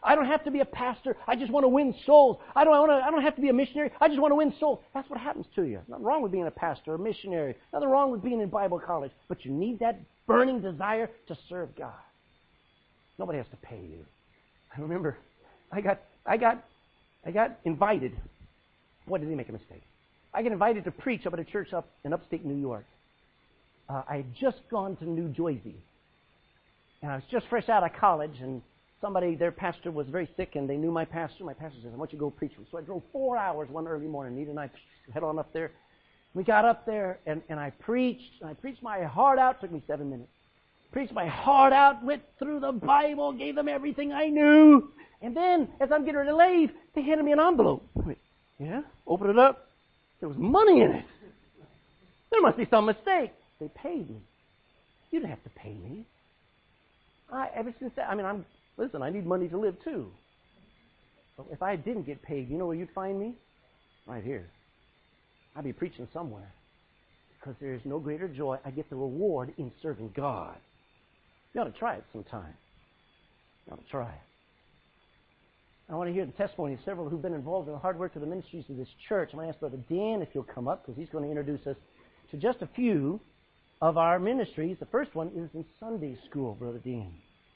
I don't have to be a pastor. I just want to win souls. I don't want to, I don't have to be a missionary. I just want to win souls. That's what happens to you. Nothing wrong with being a pastor or a missionary. Nothing wrong with being in Bible college. But you need that burning desire to serve God. Nobody has to pay you. I remember I got I got I got invited. Boy, did he make a mistake. I got invited to preach up at a church up in upstate New York. Uh, I had just gone to New Jersey. And I was just fresh out of college, and somebody, their pastor was very sick, and they knew my pastor. My pastor said, I want you to go preach. So I drove four hours one early morning. Nita and I head on up there. We got up there, and, and I preached. And I preached my heart out. It took me seven minutes. Preached my heart out, went through the Bible, gave them everything I knew. And then, as I'm getting ready to leave, they handed me an envelope. I went, yeah? Open it up. There was money in it. There must be some mistake. They paid me. You didn't have to pay me. I, ever since that, I mean, I'm, listen, I need money to live too. But if I didn't get paid, you know where you'd find me? Right here. I'd be preaching somewhere. Because there is no greater joy. I get the reward in serving God. You ought to try it sometime. You ought to try it. I want to hear the testimony of several who've been involved in the hard work of the ministries of this church. I'm going to ask Brother Dan if he'll come up, because he's going to introduce us to just a few of our ministries. The first one is in Sunday school, Brother Dan.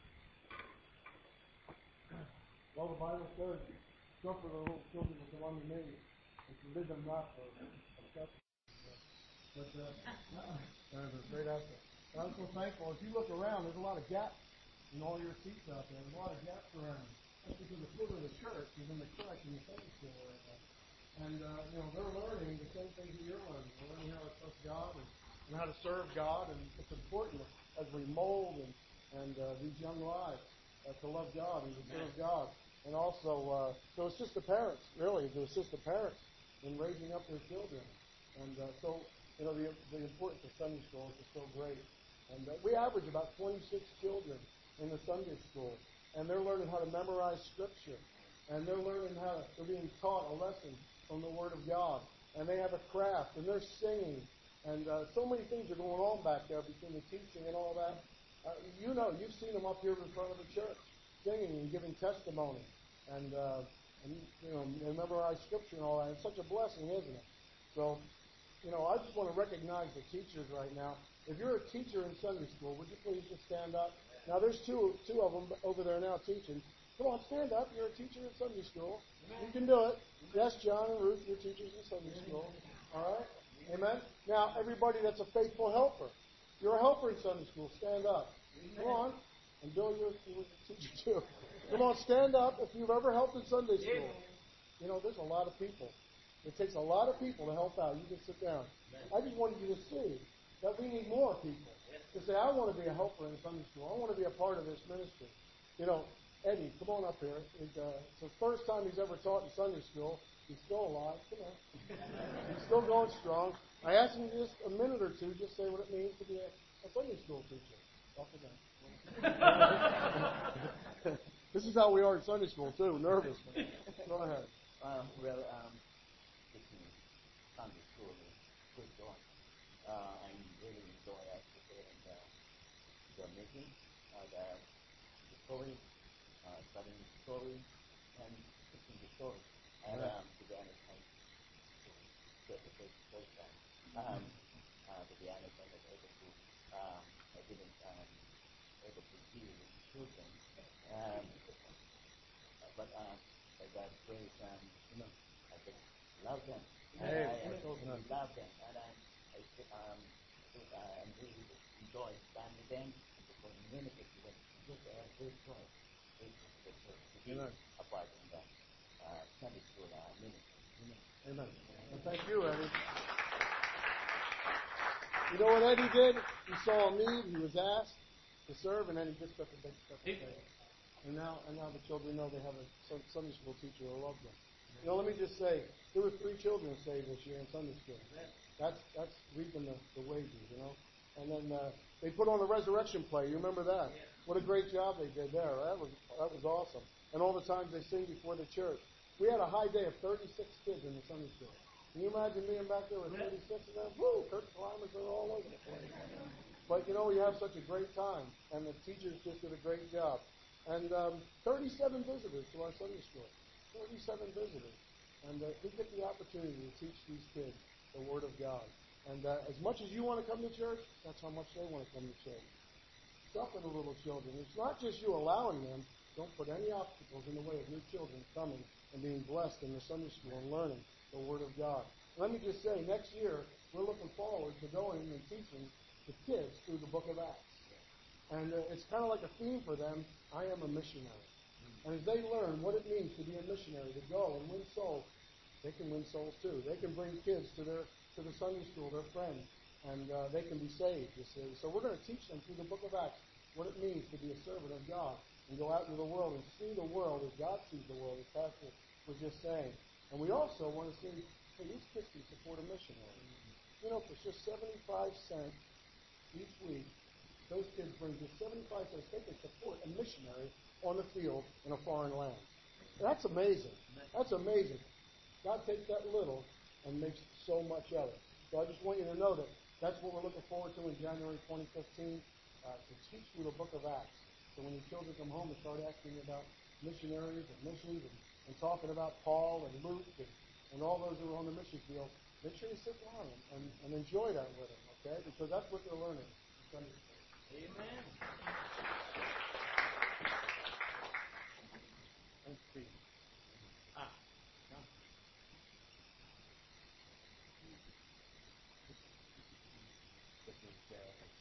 Well, the Bible says, suffer the little children with the one you made, and forbid them not for obsession. But uh, that is a great asset. But I'm so thankful. If you look around, there's a lot of gaps in all your seats out there. There's a lot of gaps around. That's because the children of the church is in the correct in the Sunday school right now. And, uh, you know, they're learning the same things that you're learning. They're learning how to trust God and, and how to serve God. And it's important as we mold and, and uh, these young lives uh, to love God and to serve God. And also, uh, so it's just the parents, really, to assist the parents in raising up their children. And uh, so, you know, the, the importance of Sunday school is so great. And uh, we average about twenty-six children in the Sunday school. And they're learning how to memorize Scripture. And they're learning how to, they're being taught a lesson from the Word of God. And they have a craft, and they're singing. And uh, so many things are going on back there between the teaching and all that. Uh, you know, you've seen them up here in front of the church, singing and giving testimony. And, uh, and you know, they memorize Scripture and all that. It's such a blessing, isn't it? So, you know, I just want to recognize the teachers right now. If you're a teacher in Sunday school, would you please just stand up? Now, there's two two of them over there now teaching. Come on, stand up. You're a teacher in Sunday school. You can do it. Yes, John and Ruth, you're teachers in Sunday school. All right? Amen? Now, everybody that's a faithful helper. You're a helper in Sunday school. Stand up. Come on. And Bill, you're, you're a teacher too. Come on, stand up if you've ever helped in Sunday school. You know, there's a lot of people. It takes a lot of people to help out. You can sit down. I just wanted you to see that we need more people. To say, I want to be a helper in Sunday school. I want to be a part of this ministry. You know, Eddie, come on up here. It's, uh, it's the first time he's ever taught in Sunday school. He's still alive. Come on. He's still going strong. I asked him just a minute or two, just say what it means to be a, a Sunday school teacher. Talk to them. This is how we are in Sunday school, too. Nervous. Go ahead. Uh, well, um, teaching Sunday school is good going. Uh, I really enjoy it and uh, the meeting, uh, the, the story, uh, studying the story, and teaching the story. And um, to be honest, I get the first first time. Um, uh, to be honest, I was able to, um, I didn't um, able to deal with children. Um, but uh, by God's grace, um, you know, I just love them. And Hey. I, I totally love them. And I, I um, I really enjoy time with them and to communicate with them. Just a great joy. Great joy to be a part of the uh, Sunday school uh, ministry. Amen. And thank you, Eddie. You know what Eddie did? He saw a need, he was asked to serve, and then he just took a big step of faith. And now, and now the children know they have a Sunday school teacher who loves them. You know, let me just say, there were three children saved this year in Sunday school. That's that's reaping the, the wages, you know. And then uh, they put on a resurrection play. You remember that? What a great job they did there. That was that was awesome. And all the times they sing before the church. We had a high day of thirty-six kids in the Sunday school. Can you imagine being back there with thirty-six of them? Woo! Kurt climbers are all over the place. But you know, we have such a great time, and the teachers just did a great job. And um, thirty-seven visitors to our Sunday school. thirty-seven visitors. And uh, we get the opportunity to teach these kids the Word of God. And uh, as much as you want to come to church, that's how much they want to come to church. Suffer the little children. It's not just you allowing them. Don't put any obstacles in the way of your children coming and being blessed in the Sunday school and learning the Word of God. Let me just say, next year, we're looking forward to going and teaching the kids through the book of Acts. And uh, it's kind of like a theme for them, I am a missionary. And as they learn what it means to be a missionary, to go and win souls, they can win souls too. They can bring kids to their to the Sunday school, their friends, and uh, they can be saved, you see. So we're going to teach them through the book of Acts what it means to be a servant of God and go out into the world and see the world as God sees the world, as Pastor was just saying. And we also want to see, hey, these kids can support a missionary. You know, for just seventy-five cents each week, those kids bring just seventy-five cents. They can support a missionary on the field in a foreign land. That's amazing. That's amazing. God takes that little and makes so much of it. So I just want you to know that that's what we're looking forward to in January twenty fifteen, uh, to teach through the book of Acts. So when your children come home and start asking about missionaries and missions and, and talking about Paul and Luke and, and all those who are on the mission field, make sure you sit down and, and, and enjoy that with them, okay? Because that's what they're learning. Amen. Let's see. Ah, no. This is, uh,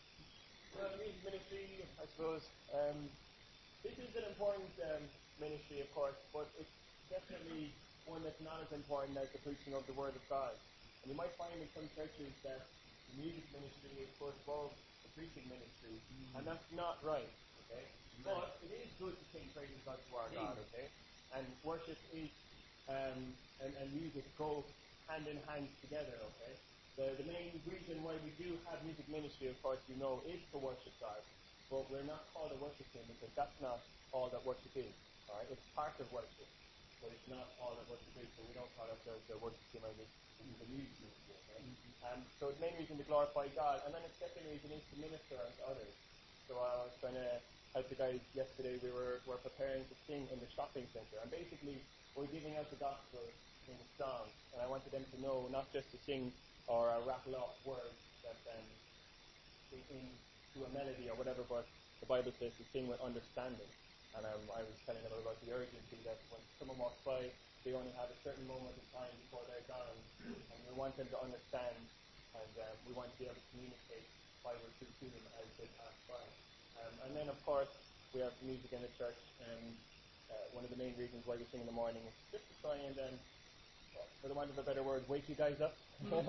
well, music ministry, I suppose. Um, this is an important um, ministry, of course, but it's definitely one that's not as important as the preaching of the Word of God. And you might find in some churches that the music ministry is put above the preaching ministry, mm. and that's not right, okay? But it is good to sing praises unto our God, okay? And worship is, um, and, and music go hand in hand together, okay? The, the main reason why we do have music ministry, of course, you know, is to worship God. But we're not called to worship Him because that's not all that worship is, all right? It's part of worship, but it's not all that worship is, so we don't call ourselves the worship team as this is the music ministry, okay? Um, so the main reason to glorify God, and then the second reason is to minister unto others. So I was trying to help the guys yesterday. We were, were preparing to sing in the shopping centre, and basically we're giving out the gospel in the song, and I wanted them to know not just to sing or uh, rattle off words that um, in, in, to a melody or whatever, but the Bible says to sing with understanding. And um, I was telling them about the urgency that when someone walks by, they only have a certain moment of time before they're gone, and we want them to understand, and um, we want to be able to communicate Bible truth to them as they pass by. Um, and then, of course, we have music in the church, and uh, one of the main reasons why we sing in the morning is just to try and, um, for the want of a better word, wake you guys up.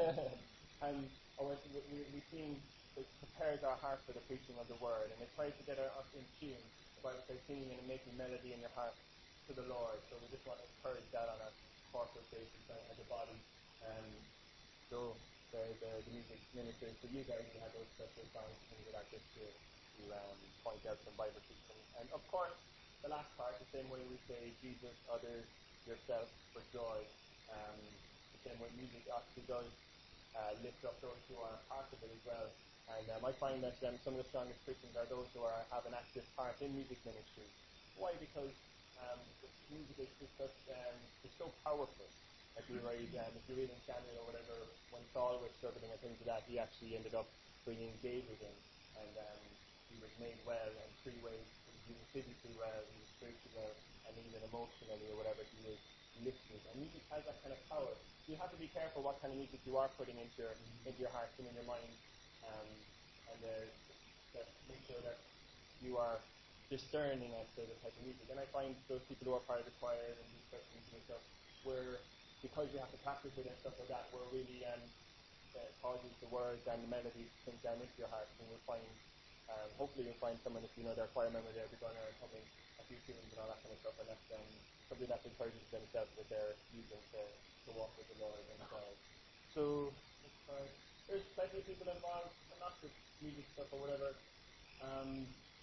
And or we, we sing, it prepares our heart for the preaching of the Word, and it tries to get us in tune. The Bible says singing and making melody in your heart to the Lord. So we just want to encourage that on a corporate basis as a body. Um, so the, the, the music ministers, for you guys, you have those special songs and things like that just to, to um, point out some Bible teaching. And of course, the last part, the same way we say Jesus, others, yourself for joy. Um, the same way music actually does uh, lift up those who are part of it as well. And um, I find that um, some of the strongest Christians are those who are, have an active part in music ministry. Why? Because um, music is, is such, um, it's so powerful. Like we read, um, if you read in Samuel or whatever, when Saul was struggling and things like that, he actually ended up bringing David in, and um, he was made well in three ways. He was physically well, he was spiritually well, and even emotionally or whatever, he was lifted. And music has that kind of power. So you have to be careful what kind of music you are putting into your, into your heart and in your mind, um, and uh, to make sure that you are discerning as to the type of music. And I find those people who are part of the choir and these questions and stuff, where because you have to practice it and stuff like that, where really um, uh, causes the words and the melodies to sink down into your heart, and you'll find, um, hopefully you'll find someone, if you know their choir member there, they're going to humming a few tunes and all that kind of stuff, and that's um, something that encourages themselves with their using to, to walk with the Lord and God. So, uh, there's plenty of people involved, and lots of music stuff or whatever. Um,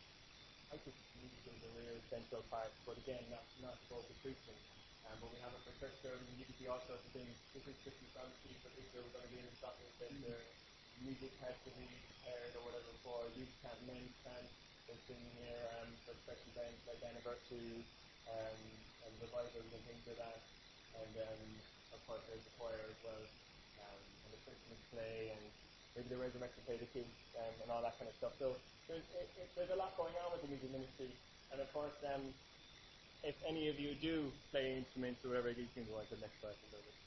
I think music is a real central part, but again, not, not about the preaching. Um, but we have it for church service, and you can see all sorts of things. This is Christmas on the street, but if we're going to be in the shopping centre, music has to be prepared or whatever for youth camp, men's camp, They're singing here um, for special events like anniversaries um, and revivals and things like that. And um, of course there's the choir as well, um, and the Christmas play, and maybe the resurrection play, the kids, um, and all that kind of stuff. So there's, it, it, there's a lot going on with the music ministry. And of course, um, if any of you do play instruments or whatever, you can go on to the next slide.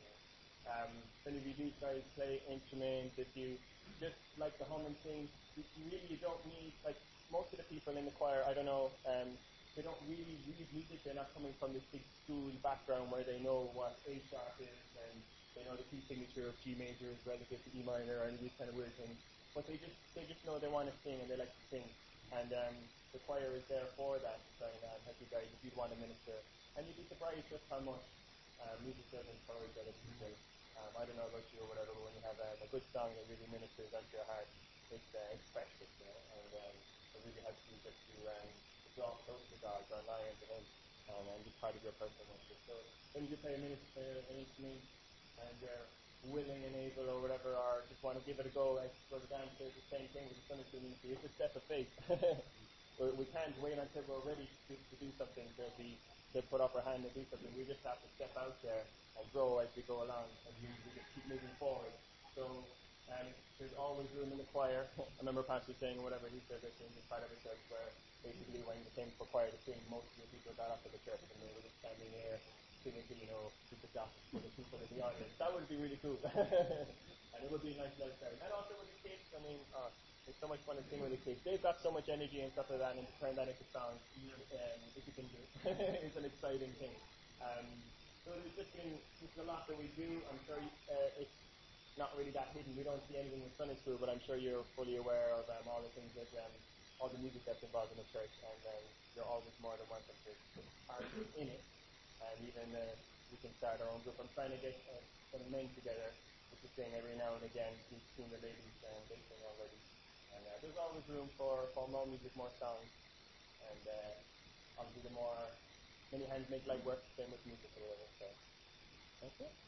Um, if any of you do guys play instruments, if you just like to hum and sing, you, you really you don't need, like most of the people in the choir, I don't know, um, they don't really read music. They're not coming from this big school background where they know what A sharp is and they know the key signature of G major is relative to E minor and these kind of weird things. But they just they just know they want to sing and they like to sing. And um, the choir is there for that, to try and um, help you guys if you want to minister. And you'd be surprised just how much uh, music does encourage other people. Um, I don't know about you or whatever, but when you have um, a good song that really ministers onto your heart, it's, uh, it's precious, you know, and um, it really helps you just to, um, to draw close to God, draw nigh unto Him, um, and be part of your personal worship. So when you play a minister, an instrument, and you're willing and able or whatever, or just want to give it a go, I suppose Dan says the same thing with the Sunday school ministry. It's a step of faith. we, we can't wait until we're ready to, to do something, to be to put up our hand and do something. We just have to step out there and grow as we go along, and we, we just keep moving forward. So um, there's always room in the choir. I remember Pastor saying whatever he said that in the part of the church where basically when it came for choir to sing, most of the people got up to the church and they were just standing there singing to, you know, super gospel for the people in the audience. That would be really cool. And it would be a nice lifestyle. And also with the kids, I mean, uh, it's so much fun to sing with the kids. They've got so much energy and stuff like that, and to turn that into songs, um, if you can do it, it's an exciting thing. Um, so there's just been just a lot that we do. I'm sure uh, it's not really that hidden. We don't see anything in Sunday school, but I'm sure you're fully aware of um, all the things that, um, all the music that's involved in the church, and um, you're always more than welcome to take part in it. And even uh, we can start our own group. I'm trying to get uh, some men together, which is saying every now and again, we've seen the ladies and they sing already. And uh, there's always room for, for more music, more songs, and uh, obviously the more, many hands make light work, same with music or whatever, so that's it.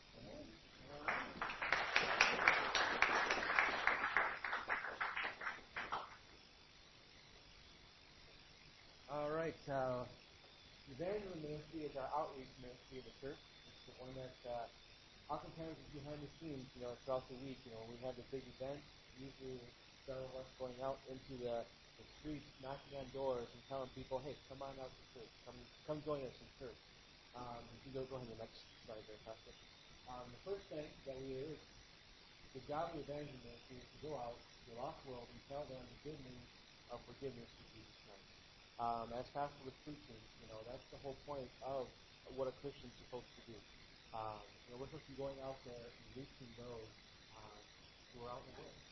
All right, uh, evangelism ministry is our outreach ministry of the church. It's the one that uh, oftentimes is behind the scenes, you know, throughout the week. You know, we have the big events, usually several of us going out into the, the streets, knocking on doors and telling people, hey, come on out to church. Come come join us in church. Um, you go, go ahead to the next slide there, Pastor. Um, the first thing that we do is the job of the evangelist ministry is to go out to the lost world and tell them the good news of forgiveness through Jesus Christ. Um, as Pastor was preaching, you know, that's the whole point of what a Christian's supposed to do. Um, you know, we're supposed to be going out there and reaching those um, who are out in the world.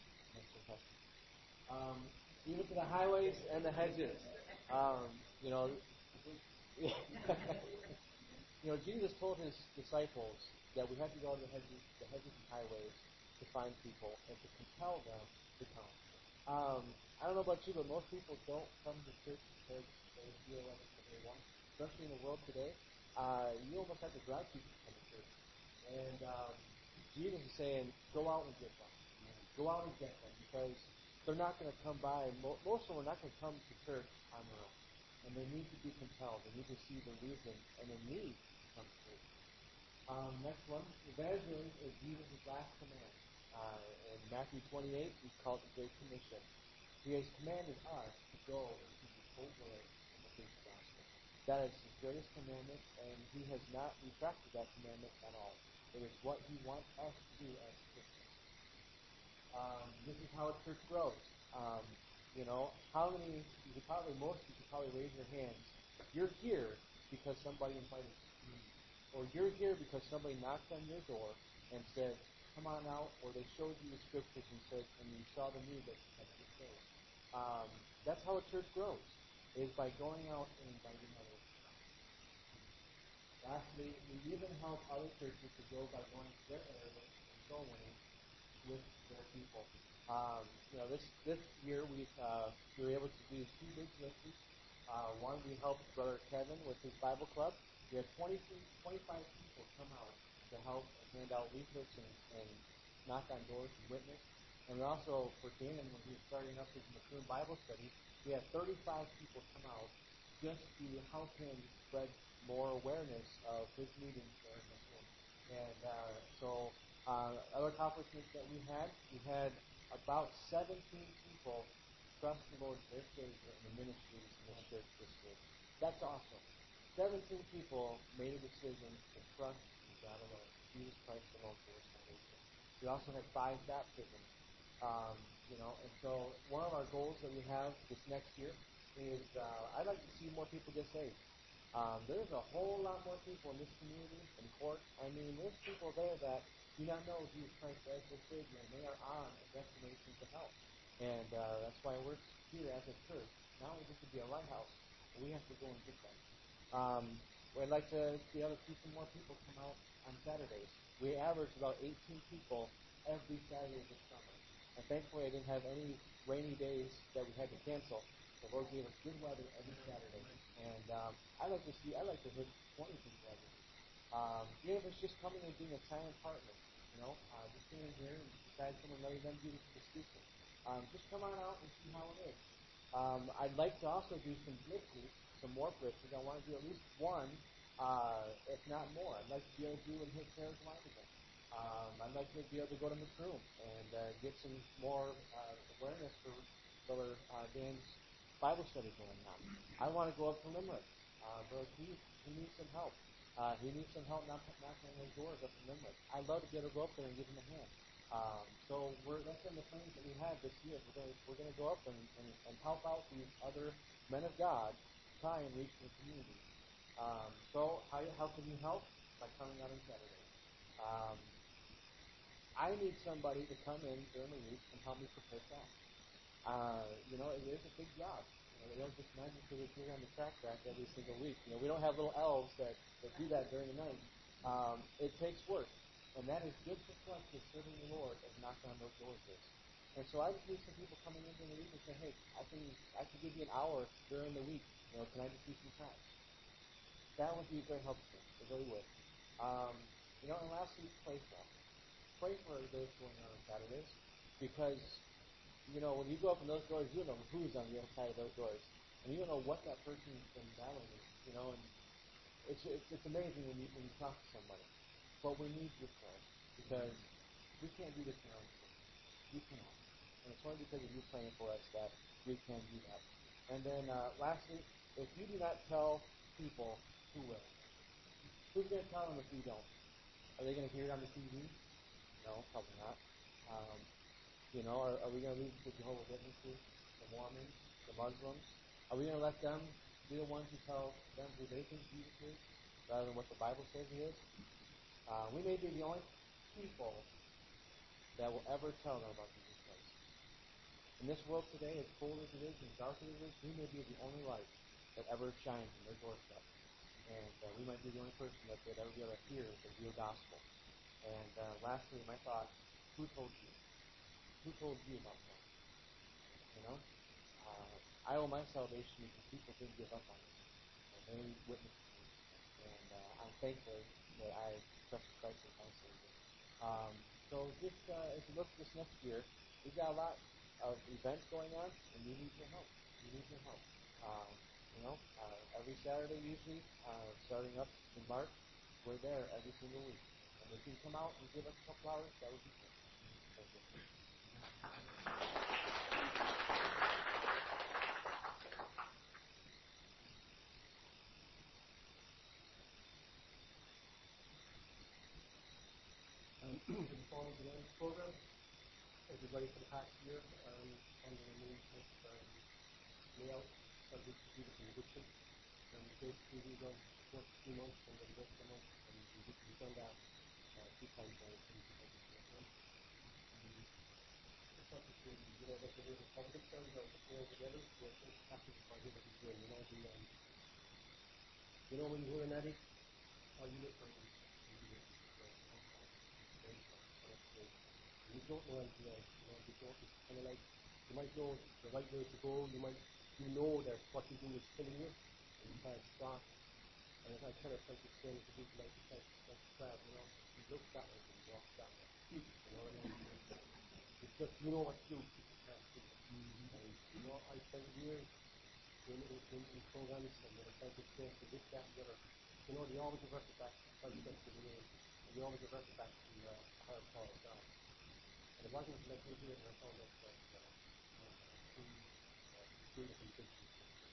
Um, even to the highways and the hedges. Um, you know, you know, Jesus told his disciples that we have to go to the hedges, the hedges and highways to find people and to compel them to come. Um, I don't know about you, but most people don't come to church because they feel like it's what they want. Especially in the world today, uh, you almost have to drive people to come to church. And um, Jesus is saying, go out and get them. Go out and get them, because they're not going to come by. Most of them are not going to come to church on their own. And they need to be compelled. They need to see the reason, and they need to come to church. Um, next one, evangelism is Jesus' last command. Uh, in Matthew twenty-eight, we call it the Great Commission. He has commanded us to go into the whole world and to preach the gospel. That is his greatest commandment, and he has not retracted that commandment at all. It is what he wants us to do as Christians. Um, this is how a church grows. Um, you know, how many, you could probably, most of you could probably raise your hands. You're here because somebody invited you. Or you're here because somebody knocked on your door and said, come on out, or they showed you the scriptures and said, and you saw the news that you had to be saved. Um, that's how a church grows, is by going out and inviting others. Lastly, we even help other churches to grow by going to their areas and soul winning with their people. Um, you know, this this year we uh, we were able to do two big ministries. Uh, one, we helped Brother Kevin with his Bible club. We had twenty-three, twenty-five people come out to help and hand out leaflets and, and knock on doors and witness. And we also, for Dan, when he was starting up his Macroom Bible study, we had thirty-five people come out just to help him spread more awareness of his meetings there in this room. And uh, so uh, other accomplishments that we had, we had about seventeen people trust the Lord as their Savior in the ministries in this church this year. That's awesome. seventeen people made a decision to trust in God alone, Jesus Christ alone for their salvation. We also had five baptisms. Um, you know, and so one of our goals that we have this next year is uh, I'd like to see more people get saved. Um, there's a whole lot more people in this community, in court. I mean, there's people there that do not know Jesus Christ as their Savior, and they are on a destination to hell. And uh, that's why we're here as a church. Not only just to be a lighthouse, but we have to go and get them. Um, we'd like to be able to see some more people come out on Saturdays. We average about eighteen people every Saturday this summer. And thankfully, I didn't have any rainy days that we had to cancel. The Lord gave us good weather every Saturday. And um, I like to see, I like to hit twenty people every week. Um, even if it's just coming and being a silent partner, you know, uh, just being here and besides someone letting them do the speaking. Um, just come on out and see how it is. Um, I'd like to also do some blitzes, some more blitzes. I want to do at least one, uh, if not more. I'd like to be able to do and hit Sarah's line again. Um, I'd like to be able to go to Macroom and uh, get some more uh, awareness for Brother uh, Dan's Bible study going on. I want to go up to Limerick. Uh, Brother Keith, he needs some help. Uh, he needs some help knock, knocking on those doors up in Limerick. I'd love to be able to go up there and give him a hand. Um, so we're, that's in the plans that we have this year. We're going we're going to go up and, and, and help out these other men of God, try and reach the community. Um, so how, how can you help? By coming out on Saturday. Um, I need somebody to come in during the week and help me prepare tracks. Uh, you know, it is a big job. You know, they don't just magically appear on the track rack every single week. You know, we don't have little elves that, that do that during the night. Um, it takes work, and that is just as much as serving the Lord as knocking on those doors is. And so I just need some people coming in during the week and say, hey, I can I can give you an hour during the week. You know, can I just do some tracks? That would be a great help to me. It really would. Um, you know, and lastly, play stuff. Pray for those going on on Saturdays, because, you know, when you go up in those doors, you don't know who's on the other side of those doors, and you don't know what that person's been battling, you know, and it's it's, it's amazing when you when you talk to somebody. But we need your prayer, because we can't do this in our own strength. You can't, and it's only because of you praying for us that we can do that. And then, uh, lastly, if you do not tell people, who will? Who's going to tell them if you don't? Are they going to hear it on the T V? No, probably not. Um, you know, are, are we going to leave the Jehovah's Witnesses, the Mormons, the Muslims? Are we going to let them be the ones who tell them who they think Jesus is, rather than what the Bible says he is? Uh, we may be the only people that will ever tell them about Jesus Christ. In this world today, as cold as it is and dark as it is, we may be the only light that ever shines in their doorstep. And uh, we might be the only person that they'd ever be able to hear the real gospel. And uh, lastly, my thought, who told you? Who told you about that? You know? Uh, I owe my salvation because people didn't give up on me. And they witnessed to me. And uh, I'm thankful that I trusted Christ as my Savior. Um, so just uh, as you look at this next year, we've got a lot of events going on, and we need your help. We need your help. Um, you know, uh, every Saturday usually, uh, starting up in March, we're there every single week. And if you can come out and give us a couple hours, that would be great. Thank you. Um, in following today's program, everybody for the past year, um, under the new um, layout, subject to the conviction. And basically, these are the first three months and then the rest of the month, and we get to done that uh, two times a week. It's not just really, you know, like the way the public sounds are all together, so it's just happy to find it every day, you know, the, um, you know, when you hear an addict, all you look for is, you know, you don't know anything else, you know, you don't, it's kind of like, you might know the right way to go, you might, you know that what you do is killing you, and you can't stop, and if I kind of like to say to people like, like, like crab, you know, you look that way and you walk that way, you know what I mean? It's just, you know what to do, you can't do it, and, you know, know, I spent years in, in, in, in programs and they were trying to explain to this, that, and the other. You know, they always revert it back to five steps to the way, and they always revert it back to uh, a higher power of God. And it wasn't until I came here that I found out that uh, you know, two, uh, two different systems.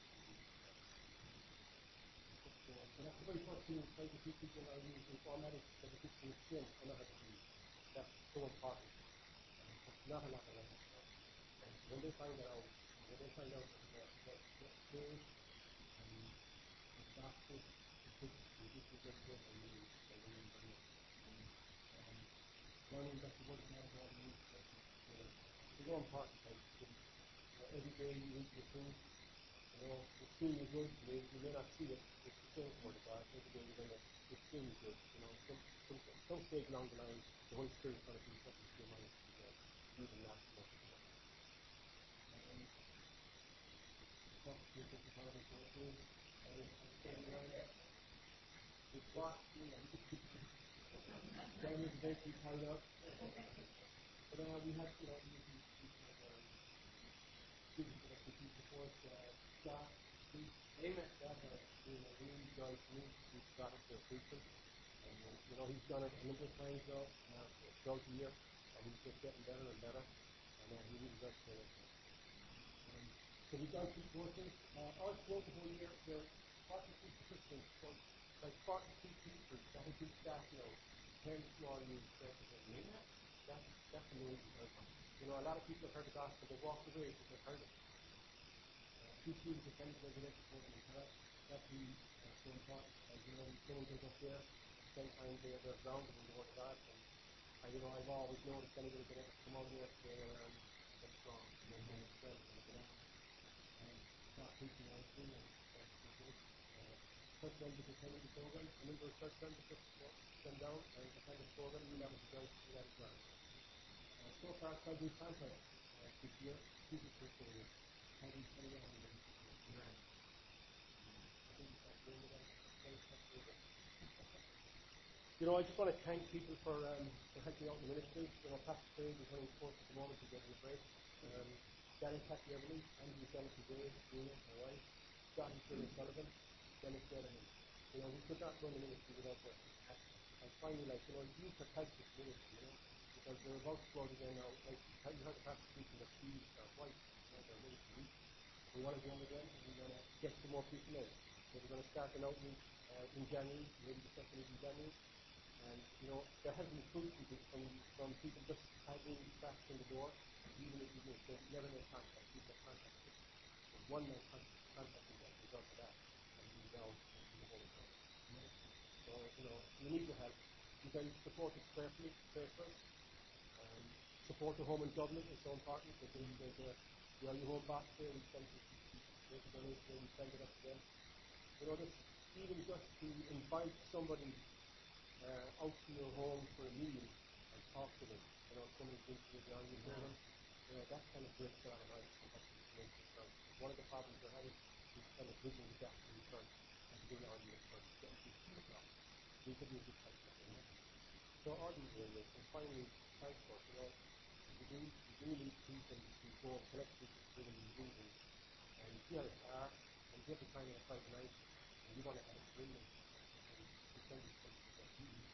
So, so that's the very first thing, trying to teach people I use informatics as a system of skill, I know how to do it. That's so important. And it's not a lot of language. And when they find that out, when they find out that the, the, the skills and the gospel, the system, this is what they are using, and they use them. Um, learning that the word of God God means that you know, it's so important that you know, every day you read the truth. You know, it seems good, you may, you may not see it, it's the same word of God. Every day you're going to, it seems good. You know, some, some, some stage along the line, the Holy Spirit's going to do something to your mind, you know, even not so much. Um, talk to people about it, so it is, and it's saying, it's not, you know, then it's basically tied up. But uh, we had, you know, we, we, we had um, students that have been before us, uh, Scott, Steve, Amen. Scott has been a really good to me. He's got up there preaching. And, uh, you know, he's done it a number of times now, uh, throughout the year, and he's just getting better and better. And uh, he really does feel it. Um, so we've done two courses. Uh, all throughout the whole year, there are forty-two participants, so like forty-two teachers, that would be staff now, ten small youth churches. That's, that's amazing. You know, a lot of people have heard the gospel, they walked away because they've heard it. Uh, two students attended residential program in Paris. That's really uh, so important. And, you know, someone goes up there, spend time there, they're grounded in the Word of God. And, and, you know, I've always known if anybody can come out here, they're, um, they're strong. They're very strong. And, you know, and start preaching out through and start preaching. Uh, church members attended the program. A number of church members just come down and attended the program. And that was the guys who had it done. Uh, so far, I've been contacted uh, this year. Two people for you. How do you say that? You know, I just want to thank people for um, for helping out in the ministry. You know, Pastor Craig is running the course at the moment to get in the break. Um, Danny Cathy Everly, Andrew Jonathan Day, Gina, my wife, Scott and Shirley Sullivan, Dennis Shanahan. You know, we could not run the ministry without them. And finally, like, you know, youth are types of ministry, you know, because they're about to go out again now. Like, you heard the pastor speaking that these are white, you know, they're really weak. We want to go on again, and we want to get some more people in. So we're going to start an outreach uh, in January, maybe the second week in January. And, you know, there has been fruit from, from people just having back in the door, even if you make they never make contact, people have contacted. And one man contacted them because of that, and he's now in the Holy Ghost. So, you know, we need your help. You can support us prayerfully, pray for us. Um, support the home in Dublin is so important because there's a the Are You Home box there, we send it, we send it up to them. You know, just, even just to invite somebody uh, out to your home for a meal and talk to them. You know, somebody thinks they're on your program. You know, that kind of breaks down a life and helps you make the church. One of the problems we're having is kind of bridging the gap in the church and being on your church, getting people to the top. We could be a good type of thing. So all these areas, and finally, transport, you know, we do, we do need people to go and collect people to bring them in meetings. And if you have a car, and you have to find a Friday night, and you want to have a brilliant, you send these places that you need.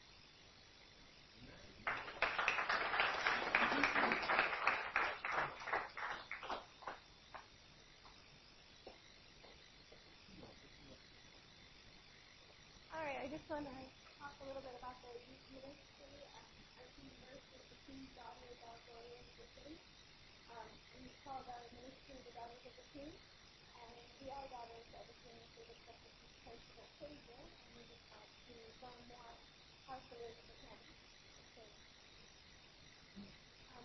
All right, I just want to talk a little bit about the youth ministry. Um, our team nurse is the King's Daughter of our Glorious City. Um, and we call our ministry the Daughters of the King. And we are daughters of the King, so we accept the Christ of our Savior, and we just want to learn more how to live for Him. Okay. Um,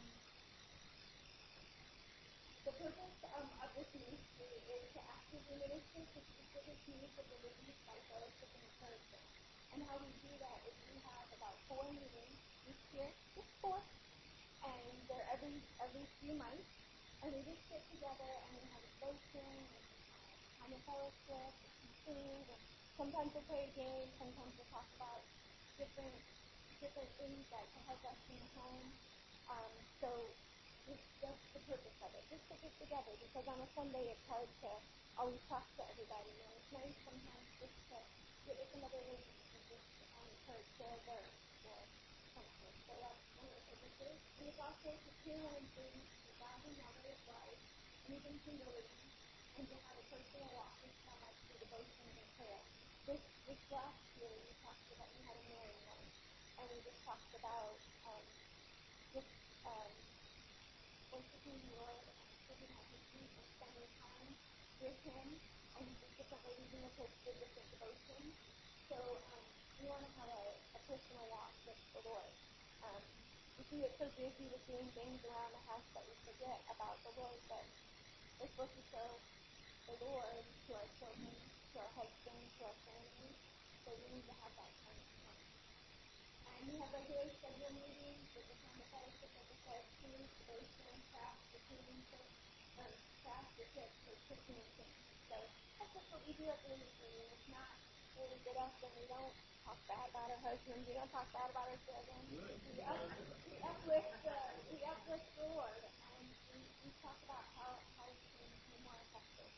the purpose um, of this ministry is to actively minister to specific needs of the ladies by fellowship and encouragement. And how we do that is we have about four meetings each year, just four, and they're every every few months. And we just get together and we have a devotion, and kind of fellowship, and food, and sometimes we'll play a game, sometimes we'll talk about different different things that can help us in the home. Um, so it's just the purpose of it. just to get together, because on a Sunday it's hard to always talk to everybody. You know, it's nice sometimes just to get with another lady and just um, encourage their verse or something. So that's one of the purposes. And it's also to hear one and three, to God and mother, his wife, and even single ladies, and to have a personal walk with God through devotion and prayer. This, this last year we talked about, we had a married one, and we just talked about um, just um, worshiping the Lord and sitting at his feet and spending time with him, and just different ladies in the church did different devotions. So um, we want to have a, a personal walk with the Lord. Um, we can get so busy with doing things around the house that we forget about the Lord, but we're supposed to show the Lord to our children, to our husbands, to our families. So we need to have that kind of time. And we have regular scheduled meetings with the time of fellowship, like I said, food, devotion, craft, the cleaning church, or craft, the church, or cooking and things. So that's just what we do at the ladies' meeting. It's not where we get up and we don't talk bad about our husbands, we don't talk bad about our children. We, up, we uplift the we uplift the Lord, and we, we talk about how, how we can be more effective.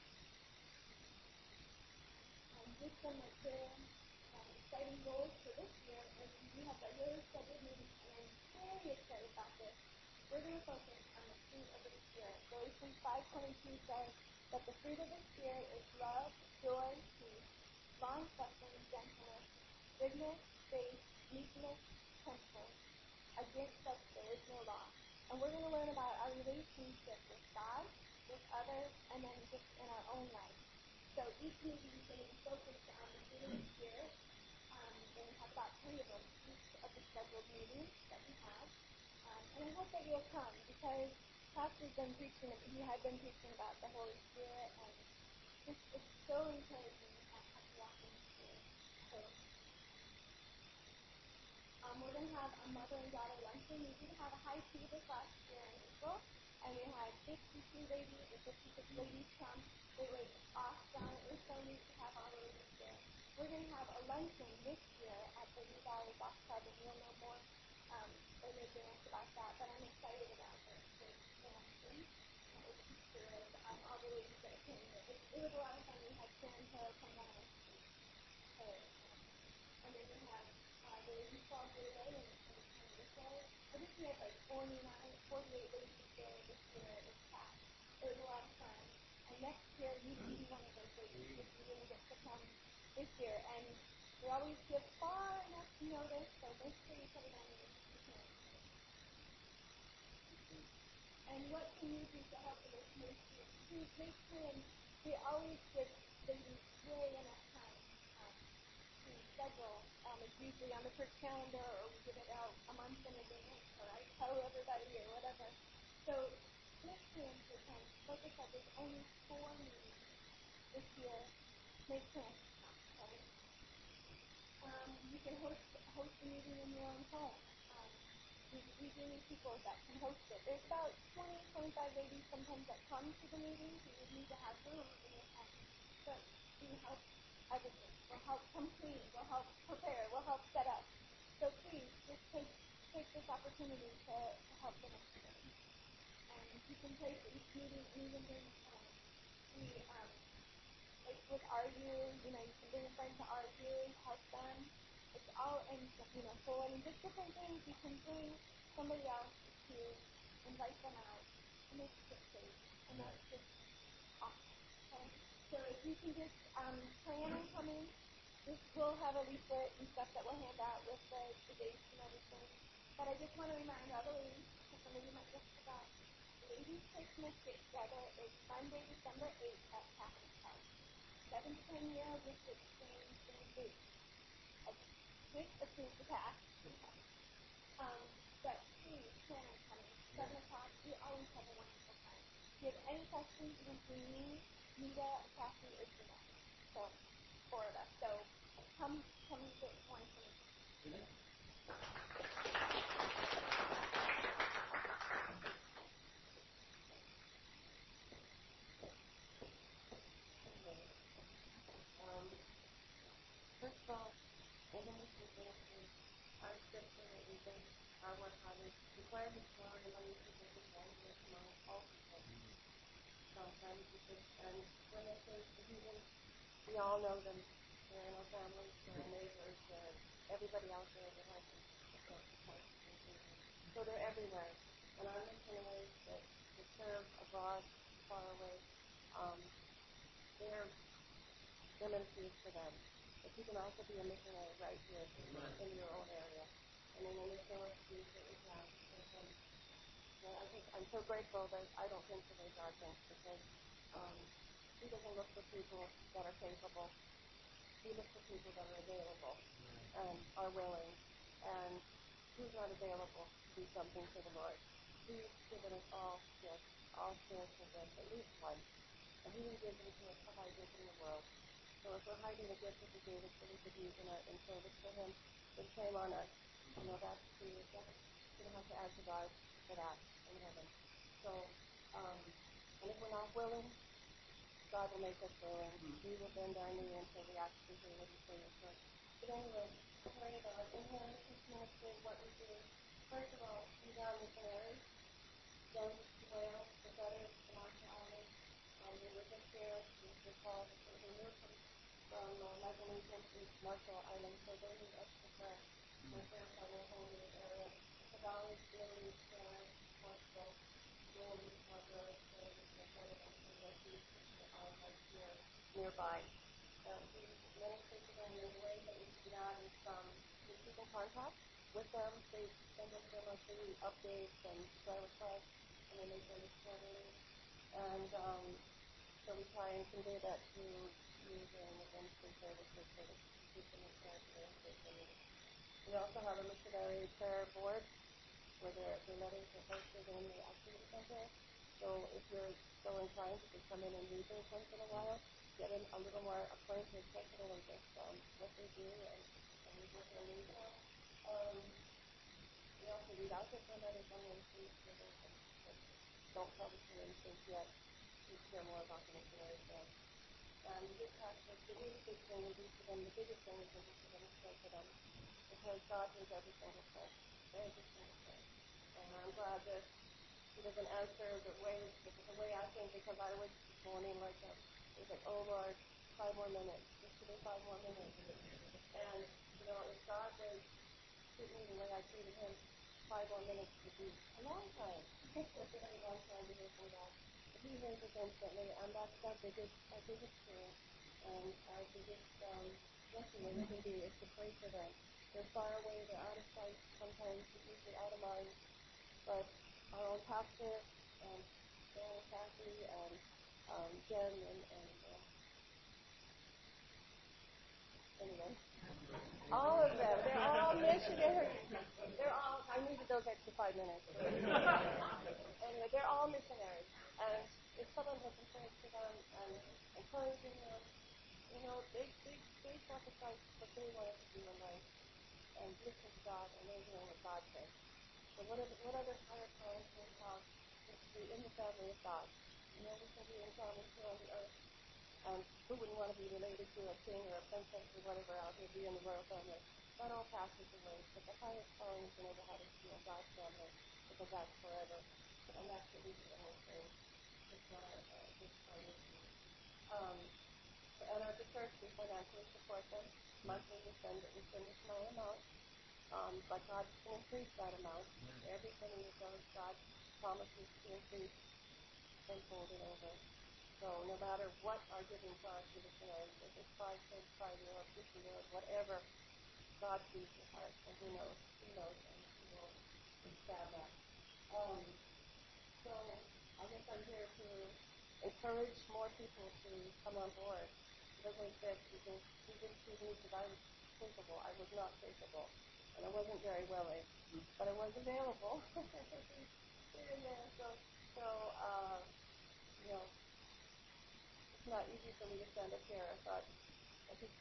Um, just some like the um, exciting goals for this year is we have a really scheduled meeting, and I'm very excited about this. We're going to focus on the fruit of the Spirit. Galatians five twenty-two says that the fruit of the Spirit is love, joy, peace, long-suffering, gentleness, goodness, faith, meekness, temperance. Against such there is no law. And we're going to learn about our relationship with God, with others, and then just in our own life. So each meeting is going to be focused on the fruit of the Spirit. Um, and we have about three of them, each of the scheduled meetings that we have. Um, and I hope that you'll come, because Pastor's been preaching, he had been preaching about the Holy Spirit, and it's, it's so encouraging at how to walk in the Spirit. So, um, we're going to have a mother and daughter luncheon. We did have a high tea this last year in April, and we had fifty-two ladies or fifty-six ladies come. It was awesome. It was so neat to have all the ladies there. We're going to have a luncheon this year at the New Valley Box Club, and you'll know more um, in advance about that, but I'm excited about the, the, the luncheon. That was a picture of um, all the ladies that came. It, it was a lot of fun. We had Karen Taylor come down and speak. So, um, and then we have uh, the ladies fall giveaway and the time this way. I think we had like forty-nine, forty-eight ladies there this year. It was packed. It was a lot of fun. And next year, you can be one of those ladies if you didn't get to come this year. And we always give far enough notice, so make sure you put it on your calendar. And what can you do to help with this ministry? Please make sure we always give ladies way enough time um, to schedule. Um, it's usually on the church calendar, or we give it out a month in advance, or I tell everybody, or whatever. So make plans for time. Like I said, there's only four meetings this year. Make plans to come, okay? Um, you can host, host a meeting in your own home. Um, we, we do need people that can host it. There's about twenty, twenty-five ladies sometimes that come to the meeting, so you need to have room in your home. But we help everything. We'll help come clean. We'll help prepare. We'll help set up. So please, just take, take this opportunity to, to help the next meeting. And you can pray for each meeting, and even during um, we, um, like with argue, you know, you can bring a friend to argue, help them. It's all in, you know, so and just different things you can bring somebody else to invite them out and make it safe. And that's just awesome. Okay? So if you can just um, plan on coming, this will have a leaflet and stuff that we'll hand out with the, the dates and everything. But I just want to remind all the ladies, because some of you might just forgot, Ladies Christmas Get Together is Sunday, December eighth at Catholic House. Seven to ten year olds with exchange and boots. With a food to pass. Um, but please plan on coming. Seven o'clock, we always have a wonderful time. If you have any questions, you can see me, Nita, Kathy, or Gina. So, four of us. So, come, come and get more information. Um, first of all, in the mission ministry, our scripture that we've been, our work on is declare his glory among the people, his wonders among all people. strong friends because, and when I say the heathens, we all know them. They're in our families, they're our neighbors, they're everybody out there that has so they're everywhere. And our missionaries that, that serve abroad, far away, um, they're, their ministry is for them. But you can also be a missionary right here in your own area. And in any facilities that we have. Well, I think I'm so grateful that I don't think the way God thinks because um, He doesn't look for people that are capable. He looks for people that are available and are willing. And who's not available to do something for the Lord? He's given us all gifts, all spiritual gifts, at least one. And He didn't give them to us to hide it in the world. So if we're hiding the gifts that He gave us so we could use in, our, in service for Him, then shame on us. You know, that's the, that's, we don't have to add to God for that in heaven. So, um, and if we're not willing, God will make us willing. We will bend our knee until we actually do what He's saying for us. But anyway, pray about in the mission ministry, what we do. First of all, we are missionaries. Those to Wales, the Feathers, the Marshall Islands. Um, we were just here. We were called. We moved from, from uh, Micronesia to Marshall Islands, so they need extra prayer. My parents are in a whole new area. The valley is really uh, Portugal. Really, Margaret, and the Feathers, and the Refuge are right here nearby. Um, we minister to them in a way that we do that is um, we keep in contact with them. They send us their monthly updates and prayer requests, and then they send us quarterly. And um, so we try and convey that to using the ministry services so that we keep them in prayer for their faithfulness. We also have a missionary prayer board where their, their letters are posted in the activity center. So if you're so inclined, you can come in and read those once in a while, get in a little more acquainted, especially with um, what they do and, and what they're leading on. Um, we also read out their letters on Wednesdays for those that don't publish the Wednesdays yet. You can hear more about the missionaries then. And we just have to, the really big thing we do for them, the biggest thing is we do for them is pray for them. Because God hears every single prayer. Every single prayer. And I'm glad that He doesn't answer the way the way I think, because I was this morning like a, it was like, oh Lord, five more minutes. Just give me five more minutes. And, you know, if God was treating me the way I treated Him, five more minutes would be a long time. It's a very long time to hear from God. But He hears us instantly, and that's our biggest, our biggest thing. And our biggest um, blessing that we can do is to pray for them. They're far away, they're out of sight, sometimes they're usually out of mind. But our own pastor, and Dan and Kathy, and um, Jen, and, and uh, anyway, all of them, they're all missionaries. They're all, I needed those extra five minutes. Anyway, they're all missionaries. And if someone has been praying for them and encouraging them, you know, they, they, they sacrifice what they wanted to do in life and listen to God, and they're doing what God says. So what, are, what other higher calling can we have to be in the family of God? You know, we can be in families here on the earth. And who wouldn't want to be related to a king or a princess or whatever out here, be in the royal family? That all passes away. But the highest calling is to know how to be in God's family, because that's forever. And that's what we do the whole thing. It's not uh, just our mission. Um, and at the church, we financially support them. Monthly, we send, we send a small amount. Um, but God can increase that amount. Every penny that goes, God promises to increase and hold it over. So no matter what our giving are to the missionaries, if it's five cents, five euros, fifty euros, whatever, God sees your heart, and He knows. He knows, and He will expand that. Um, so I guess I'm here to encourage more people to come on board. As I said, He didn't, he didn't choose me because I was capable. I was not capable. And I wasn't very willing, but I was available. in there. So, so uh, you know, it's not easy for me to stand up here. I thought, I think,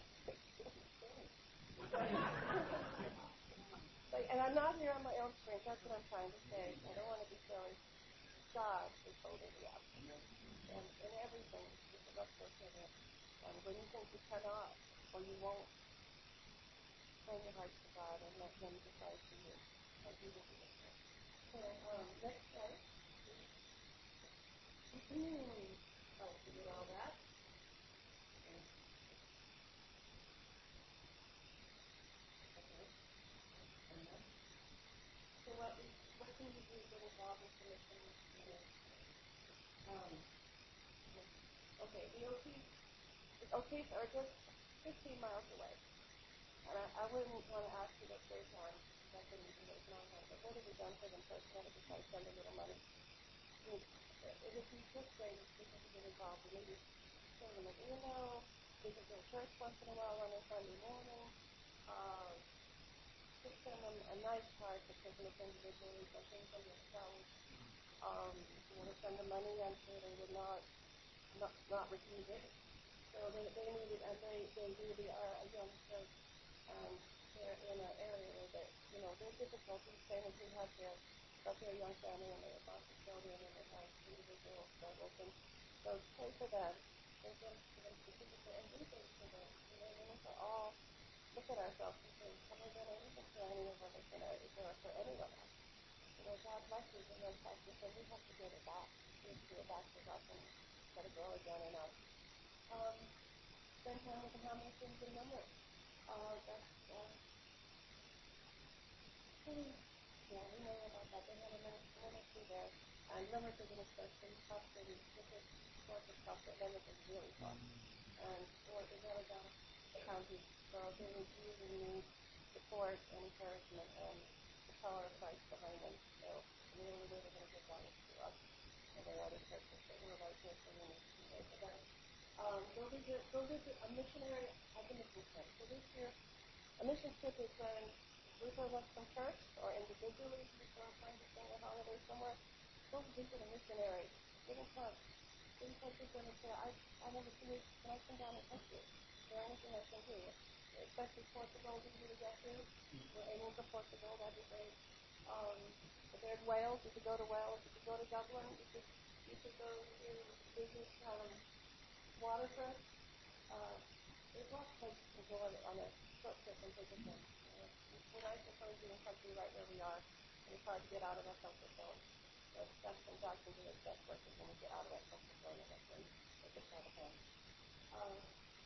but, and I'm not here on my own strength. That's what I'm trying to say. I don't want to be silly. God is holding me up, and in everything, He's up there for it. And when you think you cannot, or you won't, turn your heart to God and let Him decide for you, and He will do it. So, um, let's pray. Hmm. Oh, we did all that. Okay. Okay. And then, so what we, what can you do to get involved with the mission? Um, okay, the O Ts, the O Ts are just fifteen miles away. And I, I wouldn't want to ask you to stay on. That couldn't be very long time. But what have we done for them personally besides send a little money? I mean, it would be just great if people could get involved and maybe send them an email, visit their church once in a while on a Sunday morning, um, just send them a nice card for Christmas individually, something from themselves. Um, you know, to send the money, I'm sure they would not not, not refuse it. So they, they need it, and they, they really are a young church. Um, they're in an area where they, you know, there's difficulties, same as we have here, but they're a young family and they're about to children and they have individual struggles. And so pray for them. Pray for them, for them specifically, and do things for them. You know, we need to all look at ourselves and say, have I done anything for any of our missionaries or for anyone else? You know, God blesses and then practice, and we have to get it back. We have to give it back to us and let it grow again in us. Um, spend time with them, how many things in number? Uh, that's, uh, hmm, yeah, we know about that. They had a ministry there. And Limerick is an especially tough city. This is sort of tough, but Limerick is really tough. And or the Delaware County, so they would really need support and encouragement and the power of Christ behind them. So the only way they're going to get that is through us and their other churches. So we're like this and we pray for them. Um, go visit, go visit a missionary at the mission trip. So this year, a mission trip is when we go with some church or individually, people are trying to spend a holiday somewhere. Go visit a missionary. Get in touch. Get in touch with them and say, I, I have a few weeks. Can I come down and touch you? Is there anything I can do? Especially Portugal, did you get to? We're aiming for Portugal. That'd be great. Um, if there's Wales, you could go to Wales. You could go to Dublin. You could, you could go to visit um, Waterford. Uh, there's lots of places to go on a short trip and visit them. Uh, we're nice and cozy and comfy right where we are, and it's hard to get out of our comfort zone. So that's when God can do his best work is when we get out of our comfort zone and let him take us by the hand. Um,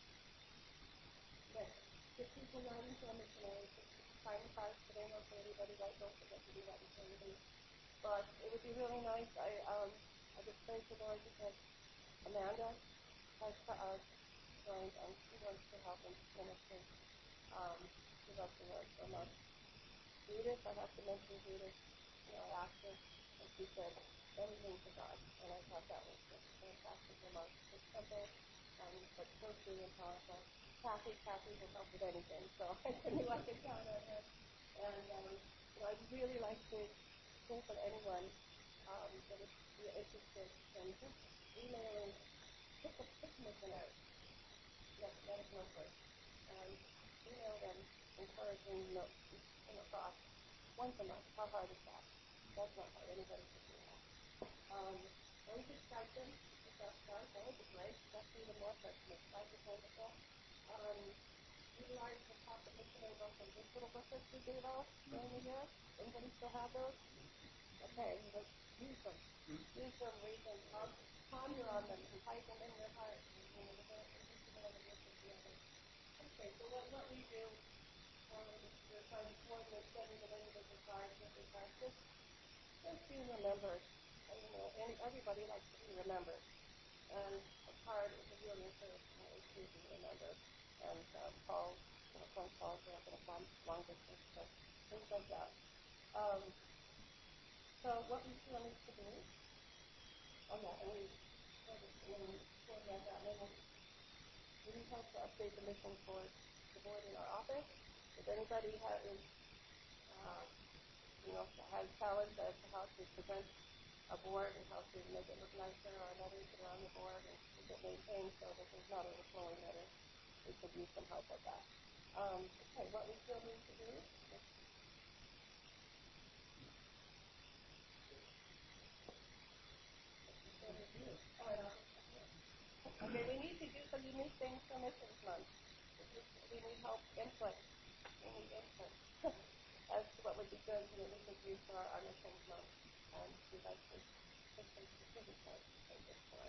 next, get people writing to a missionary. Find the cards today, not for everybody, right? Don't forget to do that before you leave. But it would be really nice. I um, I just prayed to the Lord because Amanda has uh, joined, and she wants to help in ministry. Um, she loves the Lord so much. Judith, I have to mention Judith. You know, I asked her, and she said, anything to God. And I thought that was just a fantastic remark. It's simple, um, but so true and powerful. Kathy, Kathy will help with anything, so I knew I could count on her. And um, you know, I'd really like to think for anyone um, that would be interested in just emailing, pick a pick missionary. Let, let us know first. And email them encouraging notes, you know, thoughts once a month. How hard is that? That's not hard. Anybody can do that. Um, or we could Skype them. If that's done, that would be great. That's even more personal. Skype is wonderful. Um, utilize the pocket missionary books and these little booklets we gave out during the year. Anybody still have those? Okay, let's use them. Use them, read them, ponder on them, and type them in your heart. You know, the Okay, so what, what we do, um, we're trying to coordinate sending the individual cards, different cards, just, just be remembered. And, you know, and everybody likes to be remembered. And a card is a really encouraging way to be remembered. And uh, calls, you know, phone calls, are going to come long distance, so things like that. Um, so what we still need to do, oh yeah, and we sort of, you know, coordinate that, and then we need help to update the mission for the board in our office. If anybody has, uh, you know, has talent as to how to present a board and how to make it look nicer, or letters that are on the board and keep it maintained so that there's not overflowing letters, we could use some help with that. Um, okay, what we still need to do is okay, we need to do some unique things for Missions Month. We need help, input. We need input as to what would be good and that we could use for our, our Missions Month. And we'd like to put some specific points to take this for.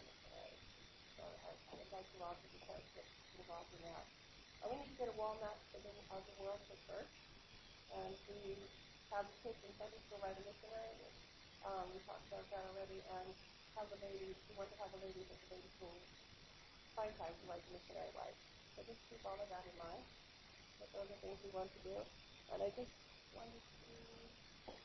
psychological characteristics involved in that. And we need to get a walnut for the, of the world for church. And we have kids in Sunday school write a missionary. Um, we talked about that already. And have the ladies, we want to have the ladies at the baby school find time to write the missionary wife. So just keep all of that in mind. That those are things we want to do. And I just wanted